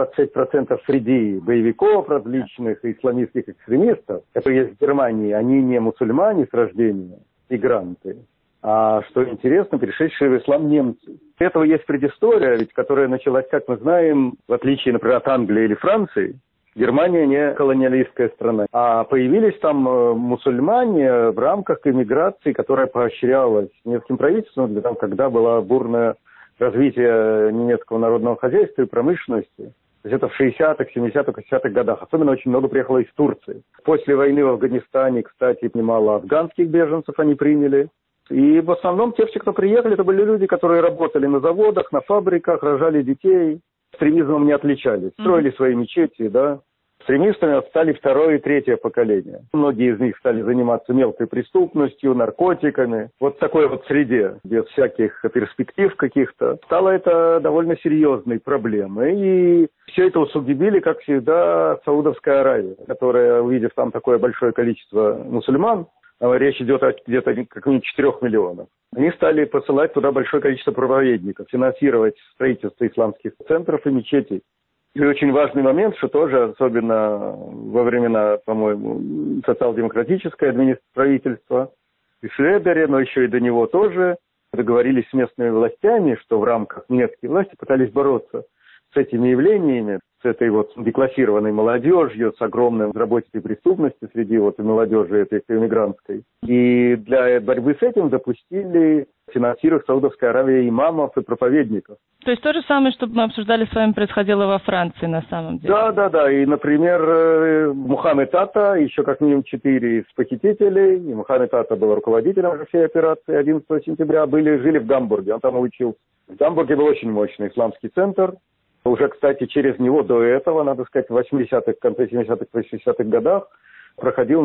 26% среди боевиков различных исламистских экстремистов, которые есть в Германии, они не мусульмане с рождения, мигранты, а, что интересно, перешедшие в ислам немцы. У этого есть предыстория, ведь, которая началась, как мы знаем, в отличие, например, от Англии или Франции, Германия не колониалистская страна, а появились там мусульмане в рамках иммиграции, которая поощрялась немецким правительством, когда было бурное развитие немецкого народного хозяйства и промышленности. То есть это в 60-х, 70-х, 80-х годах. Особенно очень много приехало из Турции. После войны в Афганистане, кстати, немало афганских беженцев они приняли. И в основном те, кто приехали, это были люди, которые работали на заводах, на фабриках, рожали детей. Экстремизмом не отличались. Строили свои мечети, да. Экстремистами стали второе и третье поколение. Многие из них стали заниматься мелкой преступностью, наркотиками. Вот в такой вот среде, без всяких перспектив каких-то, стало это довольно серьезной проблемой. И все это усугубили, как всегда, Саудовская Аравия, которая, увидев там такое большое количество мусульман, речь идет о где-то как минимум 4 миллионов. Они стали посылать туда большое количество проповедников, финансировать строительство исламских центров и мечетей. И очень важный момент, что тоже, особенно во времена, по-моему, социал-демократическое правительство и Шредере, но еще и до него тоже, договорились с местными властями, что в рамках немецкой власти пытались бороться с этими явлениями, с этой вот деклассированной молодежью, с огромной разработкой преступности среди вот молодежи этой иммигрантской. И для борьбы с этим допустили финансировать Саудовской Аравии имамов и проповедников. То есть то же самое, что мы обсуждали с вами, происходило во Франции на самом деле? Да. И, например, Мухаммед Ата, еще как минимум 4 из похитителей, и Мухаммед Ата был руководителем всей операции 11 сентября, жили в Гамбурге, он там и учился. В Гамбурге был очень мощный исламский центр. Уже, кстати, через него до этого, надо сказать, в 80-х, в конце 70-х, 80-х годах проходил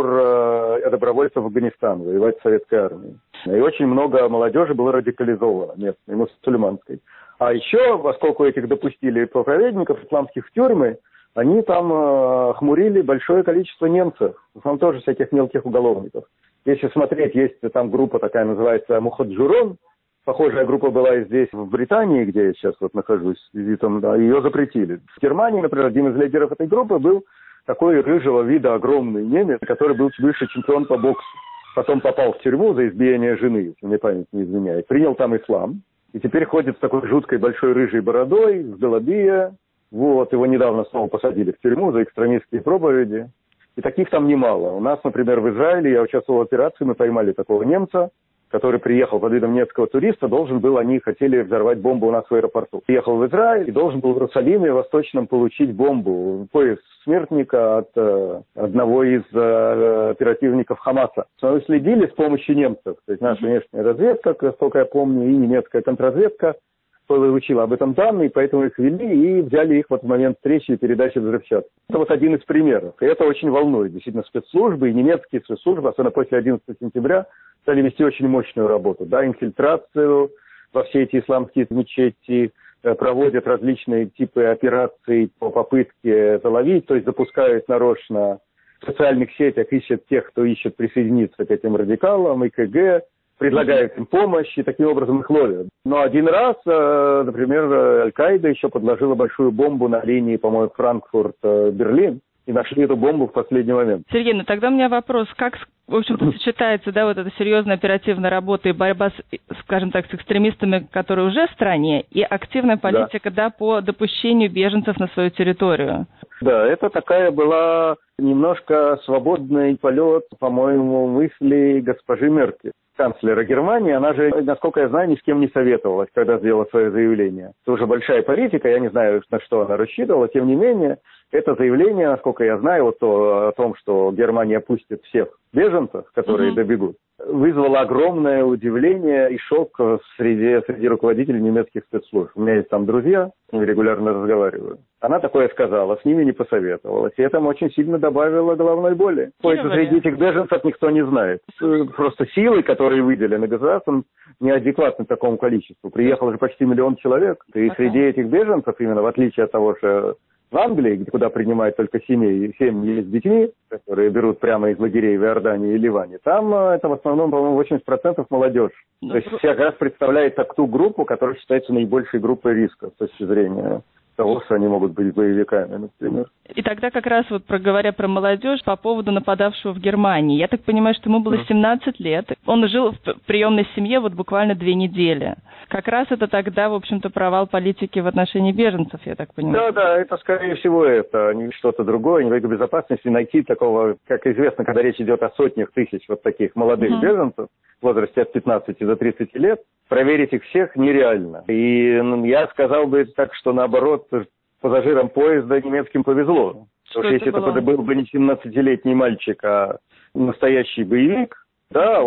набор добровольцев в Афганистан, воевать в советской армии. И очень много молодежи было радикализовано, местной, мусульманской. А еще, поскольку этих допустили проповедников исламских в тюрьмы, они там хмурили большое количество немцев, в основном тоже всяких мелких уголовников. Если смотреть, есть там группа такая, называется Мухаджирон. Похожая группа была и здесь, в Британии, где я сейчас вот нахожусь с визитом, да, ее запретили. В Германии, например, один из лидеров этой группы был такой рыжего вида огромный немец, который был бывший чемпион по боксу. Потом попал в тюрьму за избиение жены, если мне память не изменяет. Принял там ислам. И теперь ходит с такой жуткой большой рыжей бородой, с Белобия. Вот, его недавно снова посадили в тюрьму за экстремистские проповеди. И таких там немало. У нас, например, в Израиле, я участвовал в операции, мы поймали такого немца, который приехал под видом немецкого туриста, они хотели взорвать бомбу у нас в аэропорту. Приехал в Израиль и должен был в Иерусалиме Восточном получить бомбу, пояс смертника от одного из оперативников Хамаса. Мы следили с помощью немцев, то есть наша внешняя разведка, насколько я помню, и немецкая контрразведка получила об этом данные, поэтому их вели и взяли их вот в момент встречи и передачи взрывчатки. Это вот один из примеров. И это очень волнует. Действительно, спецслужбы и немецкие спецслужбы, особенно после 11 сентября, стали вести очень мощную работу. Да, инфильтрацию во все эти исламские мечети, проводят различные типы операций по попытке заловить, то есть запускают нарочно в социальных сетях, ищут тех, кто ищет присоединиться к этим радикалам, ИКГ, предлагают им помощь и таким образом их ловят. Но один раз, например, Аль-Каида еще подложила большую бомбу на линии, по-моему, Франкфурт-Берлин, и нашли эту бомбу в последний момент. Сергей, тогда у меня вопрос, как, в общем-то, сочетается, вот эта серьезная оперативная работа и борьба, скажем так, с экстремистами, которые уже в стране, и активная политика, по допущению беженцев на свою территорию? Да, это такая была немножко свободный полет, по-моему, мыслей госпожи Меркель, канцлера Германии. Она же, насколько я знаю, ни с кем не советовалась, когда сделала свое заявление. Это уже большая политика, я не знаю, на что она рассчитывала, тем не менее, Это заявление, насколько я знаю, вот о том, что Германия пустит всех беженцев, которые добегут, вызвало огромное удивление и шок среди руководителей немецких спецслужб. У меня есть там друзья, регулярно разговариваю. Она такое сказала, с ними не посоветовалась. И это очень сильно добавило головной боли. Среди этих беженцев никто не знает. Просто силы, которые выделены государством, неадекватны такому количеству. Приехало же почти 1 миллион человек. И среди этих беженцев, именно в отличие от того, что в Англии, куда принимают только семьи с детьми, которые берут прямо из лагерей в Иордании и Ливане, там это в основном, по-моему, 80% молодежь. То есть как раз представляет ту группу, которая считается наибольшей группой риска с точки зрения того, что они могут быть боевиками, например. И тогда как раз вот говоря про молодежь по поводу нападавшего в Германии. Я так понимаю, что ему было 17 лет. Он жил в приемной семье вот буквально 2 недели. Как раз это тогда, в общем-то, провал политики в отношении беженцев, я так понимаю. Да, это скорее всего это, не что-то другое, не в безопасности найти такого, как известно, когда речь идет о сотнях тысяч вот таких молодых беженцев в возрасте от 15 до 30 лет, проверить их всех нереально. И я сказал бы так, что наоборот, пассажирам поезда немецким повезло. Потому что если это был бы не 17-летний мальчик, а настоящий боевик, да,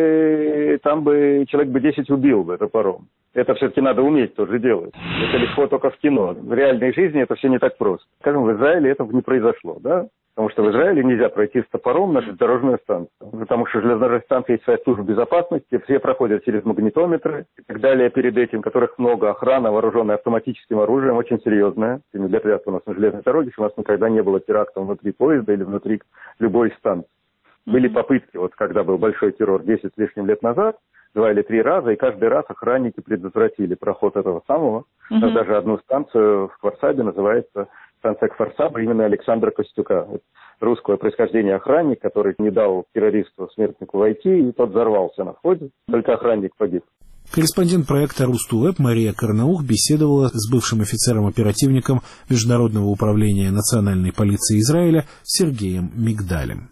там бы человек бы 10 убил бы топором. Это все-таки надо уметь тоже делать. Это легко только в кино. В реальной жизни это все не так просто. Скажем, в Израиле этого не произошло, да? Потому что в Израиле нельзя пройти с топором на железнодорожную станцию. Потому что железнодорожная станция есть своя служба безопасности, все проходят через магнитометры и так далее перед этим, которых много, охрана, вооруженная автоматическим оружием, очень серьезная. И для порядка у нас на железной дороге, что у нас никогда не было терактов внутри поезда или внутри любой станции. Были попытки, вот когда был большой террор 10 с лишним лет назад, 2 или 3 раза, и каждый раз охранники предотвратили проход этого самого. Даже одну станцию в Кварсабе называется станция Кварсаба именно Александра Костюка. Вот русского происхождения охранник, который не дал террористу смертнику войти, и тот взорвался на входе. Только охранник погиб. Корреспондент проекта «Рустуэб» Мария Карнаух беседовала с бывшим офицером-оперативником Международного управления национальной полиции Израиля Сергеем Мигдалем.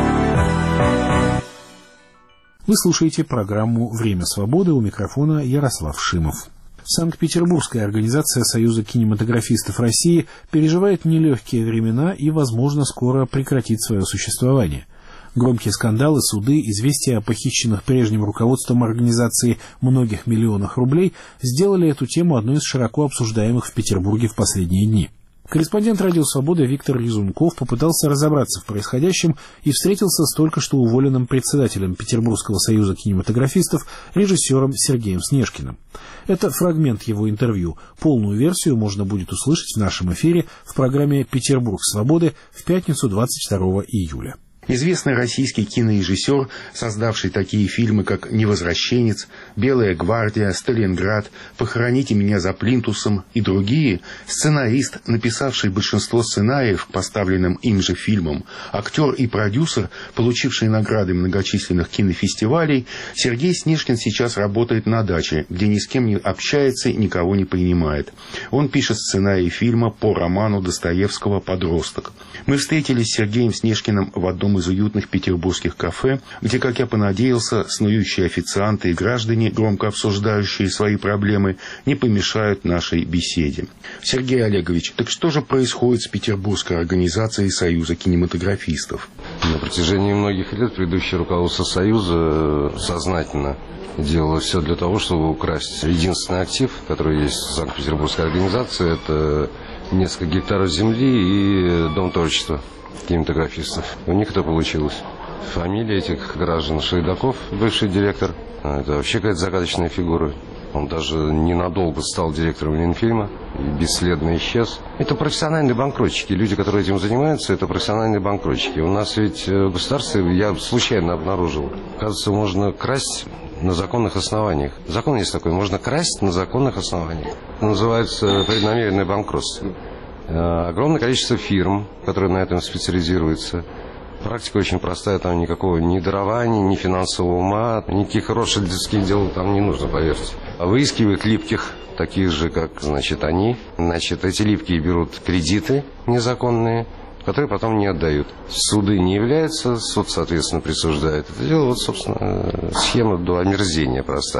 Вы слушаете программу «Время свободы», у микрофона Ярослав Шимов. Санкт-Петербургская организация Союза кинематографистов России переживает нелегкие времена и, возможно, скоро прекратит свое существование. Громкие скандалы, суды, известия о похищенных прежним руководством организации многих миллионах рублей сделали эту тему одной из широко обсуждаемых в Петербурге в последние дни. Корреспондент «Радио Свобода» Виктор Резунков попытался разобраться в происходящем и встретился с только что уволенным председателем Петербургского союза кинематографистов, режиссером Сергеем Снежкиным. Это фрагмент его интервью. Полную версию можно будет услышать в нашем эфире в программе «Петербург свободы» в пятницу 22 июля. Известный российский кинорежиссер, создавший такие фильмы, как «Невозвращенец», «Белая гвардия», «Сталинград», «Похороните меня за плинтусом» и другие, сценарист, написавший большинство сценариев к поставленным им же фильмам, актер и продюсер, получивший награды многочисленных кинофестивалей, Сергей Снежкин сейчас работает на даче, где ни с кем не общается и никого не принимает. Он пишет сценарий фильма по роману Достоевского «Подросток». Мы встретились с Сергеем Снежкиным в одном из уютных петербургских кафе, где, как я понадеялся, снующие официанты и граждане, громко обсуждающие свои проблемы, не помешают нашей беседе. Сергей Олегович, так что же происходит с Петербургской организацией Союза кинематографистов? На протяжении многих лет предыдущее руководство Союза сознательно делало все для того, чтобы украсть единственный актив, который есть в Санкт-Петербургской организации, это несколько гектаров земли и дом творчества кинематографистов. У них это получилось. Фамилия этих граждан Шейдаков, бывший директор, это вообще какая-то загадочная фигура. Он даже ненадолго стал директором Ленфильма и бесследно исчез. Это профессиональные банкротчики. Люди, которые этим занимаются, это профессиональные банкротчики. У нас ведь в государстве, я случайно обнаружил, оказывается, можно красть на законных основаниях. Закон есть такой, можно красть на законных основаниях. Это называется преднамеренное банкротство. Огромное количество фирм, которые на этом специализируются. Практика очень простая, там никакого ни дарования, ни финансового ума, никаких ротшильдовских дел там не нужно, поверьте. Выискивают липких, таких же, как, они. Эти липкие берут кредиты незаконные, которые потом не отдают. Суды не являются, суд, соответственно, присуждает. Это дело, собственно, схема до омерзения проста.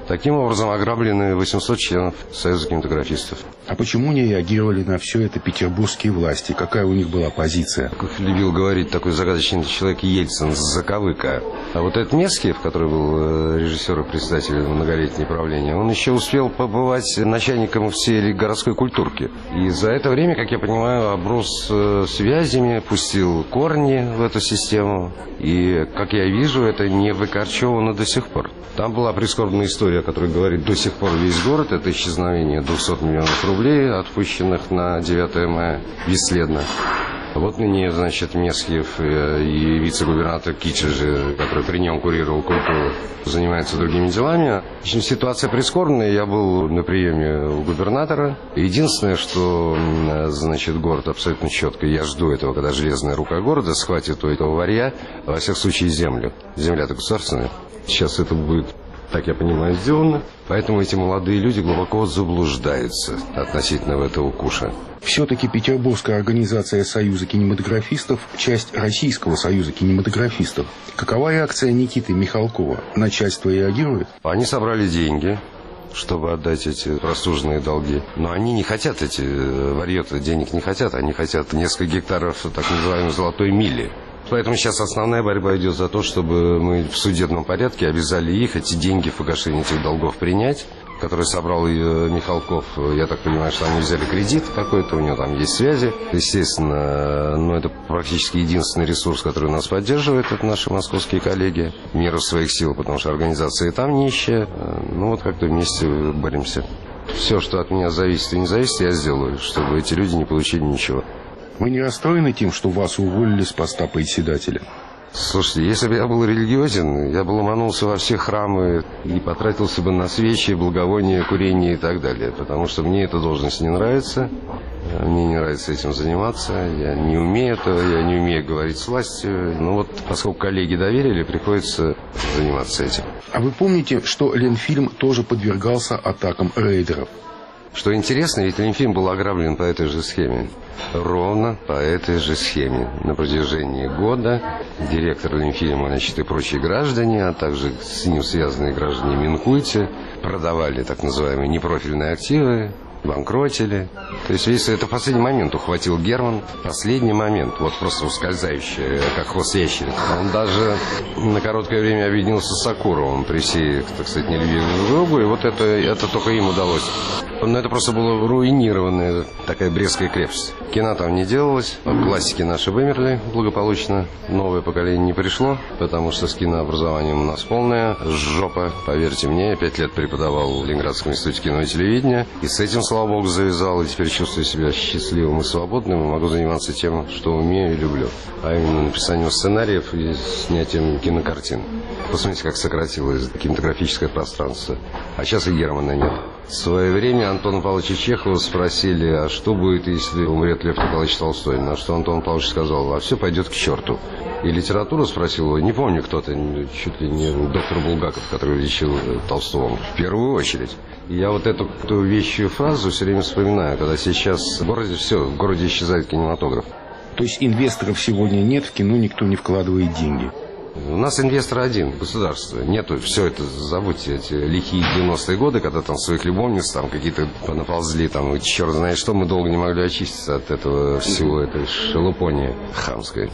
Таким образом ограблены 800 членов Союза кинематографистов. А почему не реагировали на все это петербургские власти? Какая у них была позиция? Как любил говорить такой загадочный человек Ельцин, заковыка. А вот этот Мескиев, который был режиссер и председатель многолетнего правления, он еще успел побывать начальником всей городской культурки. И за это время, как я понимаю, оброс связями, пустил корни в эту систему. И, как я вижу, это не выкорчевано до сих пор. Там была прискорбная история, о которой говорит до сих пор весь город. Это исчезновение 200 миллионов рублей, отпущенных на 9 мая бесследно. Вот ныне, значит, Мескиев и вице-губернатор Кичежи, который при нем курировал культуру, занимаются другими делами. В общем, ситуация прискорбная. Я был на приеме у губернатора. Единственное, что, значит, город абсолютно четко. Я жду этого, когда железная рука города схватит у этого варья, во всяком случае, землю. Земля-то государственная. Сейчас это будет, так я понимаю, сделано. Поэтому эти молодые люди глубоко заблуждаются относительно этого куша. Все-таки Петербургская организация Союза кинематографистов – часть Российского союза кинематографистов. Какова реакция Никиты Михалкова? Начальство реагирует? Они собрали деньги, чтобы отдать эти простуженные долги. Но они не хотят, эти варьёты денег не хотят. Они хотят несколько гектаров так называемой золотой мили. Поэтому сейчас основная борьба идет за то, чтобы мы в судебном порядке обязали их эти деньги в погашение этих долгов принять, которые собрал Михалков. Я так понимаю, что они взяли кредит какой-то, у него там есть связи. Естественно, но это практически единственный ресурс, который нас поддерживает, это наши московские коллеги. Меру своих сил, потому что организация и там нищая. Ну вот как-то вместе боремся. Все, что от меня зависит и не зависит, я сделаю, чтобы эти люди не получили ничего. Вы не расстроены тем, что вас уволили с поста председателя? Слушайте, если бы я был религиозен, я бы ломанулся во все храмы и потратился бы на свечи, благовония, курение и так далее. Потому что мне эта должность не нравится. Мне не нравится этим заниматься. Я не умею этого, я не умею говорить с властью. Ну вот, поскольку коллеги доверили, приходится заниматься этим. А вы помните, что Ленфильм тоже подвергался атакам рейдеров? Что интересно, ведь Ленфильм был ограблен по этой же схеме. Ровно по этой же схеме. На протяжении года директор Ленфильма, значит, и прочие граждане, а также с ним связанные граждане Минкульте, продавали так называемые непрофильные активы, банкротили. То есть, если это в последний момент ухватил Герман, последний момент, вот просто ускользающий, как хвост ящерицы. Он даже на короткое время объединился с Сакуровым при всей, так сказать, нелюбви друг к другу, и вот это только им удалось. Но это просто была руинированная такая Брестская крепость. Кино там не делалось, классики наши вымерли благополучно, новое поколение не пришло, потому что с кинообразованием у нас полная жопа, поверьте мне. Я 5 лет преподавал в Ленинградском институте кино и телевидения, и с этим, слава богу, завязал, и теперь чувствую себя счастливым и свободным, и могу заниматься тем, что умею и люблю, а именно написанием сценариев и снятием кинокартин. Посмотрите, как сократилось кинематографическое пространство. А сейчас и Германа нет. В свое время Антона Павловича Чехова спросили, а что будет, если умрет Лев Николаевич Толстой? На что Антон Павлович сказал, а все пойдет к черту. И литературу спросил его, не помню кто-то, чуть ли не доктор Булгаков, который лечил Толстого, в первую очередь. И я вот эту вещую фразу все время вспоминаю, когда сейчас в городе исчезает кинематограф. То есть инвесторов сегодня нет, в кино никто не вкладывает деньги? У нас инвестор один, государство. Нету, все это, забудьте, эти лихие 90-е годы, когда там своих любовниц там какие-то наползли, там, черт знает что, мы долго не могли очиститься от этого всего, этой шелупонии хамской.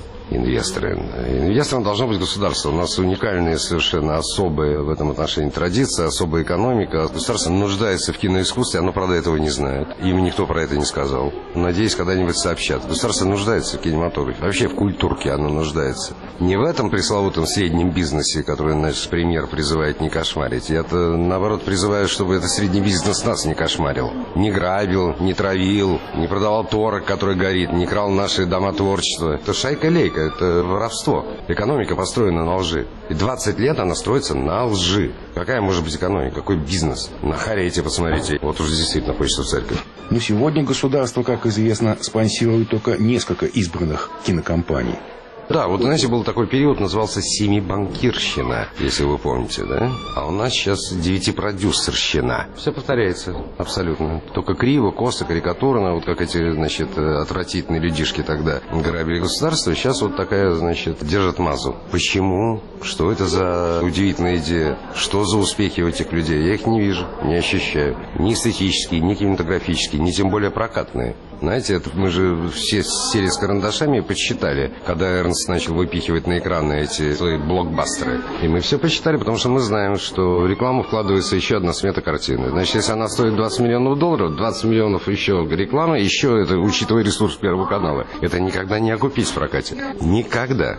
Инвестором должно быть государство. У нас уникальные, совершенно особые в этом отношении традиции, особая экономика. Государство нуждается в киноискусстве, оно, правда, этого не знает. Им никто про это не сказал. Надеюсь, когда-нибудь сообщат. Государство нуждается в кинематографе. Вообще в культурке оно нуждается. Не в этом пресловутом среднем бизнесе, который наш премьер призывает не кошмарить. Я-то, наоборот, призываю, чтобы этот средний бизнес нас не кошмарил. Не грабил, не травил, не продавал торок, который горит, не крал наши дома творчества. Это шайка-лейка. Это воровство. Экономика построена на лжи. И 20 лет она строится на лжи. Какая может быть экономика? Какой бизнес? Нахарите, посмотрите. Вот уже действительно хочется в церковь. Но сегодня государство, как известно, спонсирует только несколько избранных кинокомпаний. Да, вот, знаете, был такой период, назывался «семибанкирщина», если вы помните, да? А у нас сейчас «девятипродюсерщина». Все повторяется абсолютно. Только криво, косо, карикатурно, вот как эти, значит, отвратительные людишки тогда грабили государство, сейчас вот такая, значит, держат мазу. Почему? Что это за удивительная идея? Что за успехи у этих людей? Я их не вижу, не ощущаю. Ни эстетические, ни кинематографические, ни тем более прокатные. Знаете, это мы же все сели с карандашами и подсчитали, когда Эрнст начал выпихивать на экраны эти свои блокбастеры. И мы все посчитали, потому что мы знаем, что в рекламу вкладывается еще одна смета картины. Значит, если она стоит $20 миллионов, 20 миллионов еще рекламы, еще это, учитывая ресурс Первого канала, это никогда не окупить в прокате. Никогда.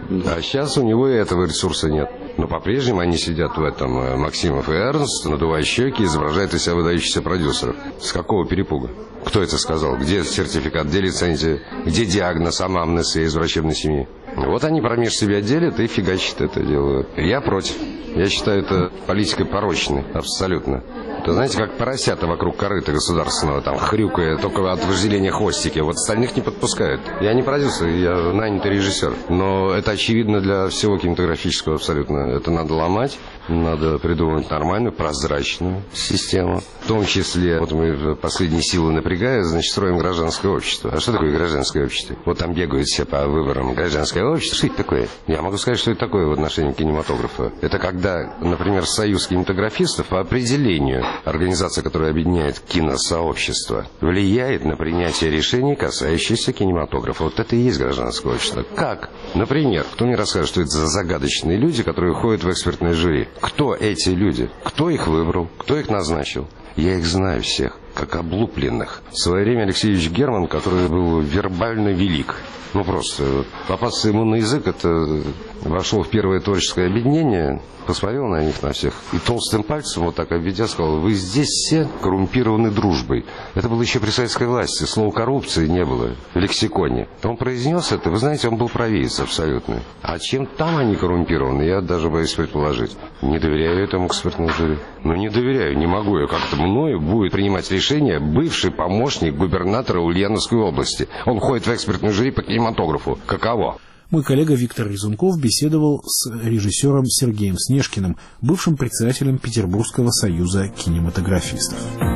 А сейчас у него и этого ресурса нет. Но по-прежнему они сидят в этом, Максимов и Эрнст, надувая щеки, изображают из себя выдающихся продюсеров. С какого перепуга? Кто это сказал? Где сертификат, где лицензия, где диагноз амамнеса из врачебной семьи? Вот они промеж себя делят и фигачат это дело. Я против. Я считаю это политикой порочной, абсолютно. Это, знаете, как поросята вокруг корыта государственного, там, хрюкая, только от вожделения хвостики. Вот остальных не подпускают. Я не продюсер, я нанятый режиссер. Но это очевидно для всего кинематографического абсолютно. Это надо ломать, надо придумать нормальную, прозрачную систему. В том числе, вот мы последние силы напрягая, значит, строим гражданское общество. А что такое гражданское общество? Вот там бегают все по выборам. Гражданское общество, что это такое? Я могу сказать, что это такое в отношении кинематографа. Это когда, например, союз кинематографистов по определению, организация, которая объединяет киносообщество, влияет на принятие решений, касающихся кинематографа. Вот это и есть гражданское общество. Как? Например, кто мне расскажет, что это за загадочные люди, которые ходят в экспертное жюри? Кто эти люди? Кто их выбрал? Кто их назначил? Я их знаю всех, как облупленных. В свое время Алексей Ильич Герман, который был вербально велик. Ну, просто попасться ему на язык, это вошел в первое творческое объединение, посмотрел на них, на всех, и толстым пальцем, вот так обведя, сказал: вы здесь все коррумпированы дружбой. Это было еще при советской власти, слова коррупции не было в лексиконе. Он произнес это, вы знаете, он был провидец абсолютно. А чем там они коррумпированы, я даже боюсь предположить. Не доверяю этому экспертному жюри. Ну, не доверяю, не могу я. Как-то мною будет принимать решение бывший помощник губернатора Ульяновской области. Он ходит в экспертное жюри по кинематографу. Каково? Мой коллега Виктор Резунков беседовал с режиссером Сергеем Снежкиным, бывшим председателем Петербургского союза кинематографистов.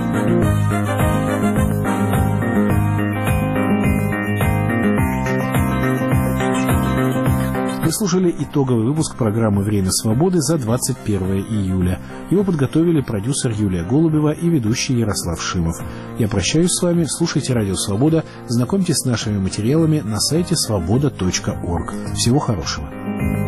Вы слушали итоговый выпуск программы «Время свободы» за 21 июля. Его подготовили продюсер Юлия Голубева и ведущий Ярослав Шимов. Я прощаюсь с вами. Слушайте «Радио Свобода». Знакомьтесь с нашими материалами на сайте svoboda.org. Всего хорошего.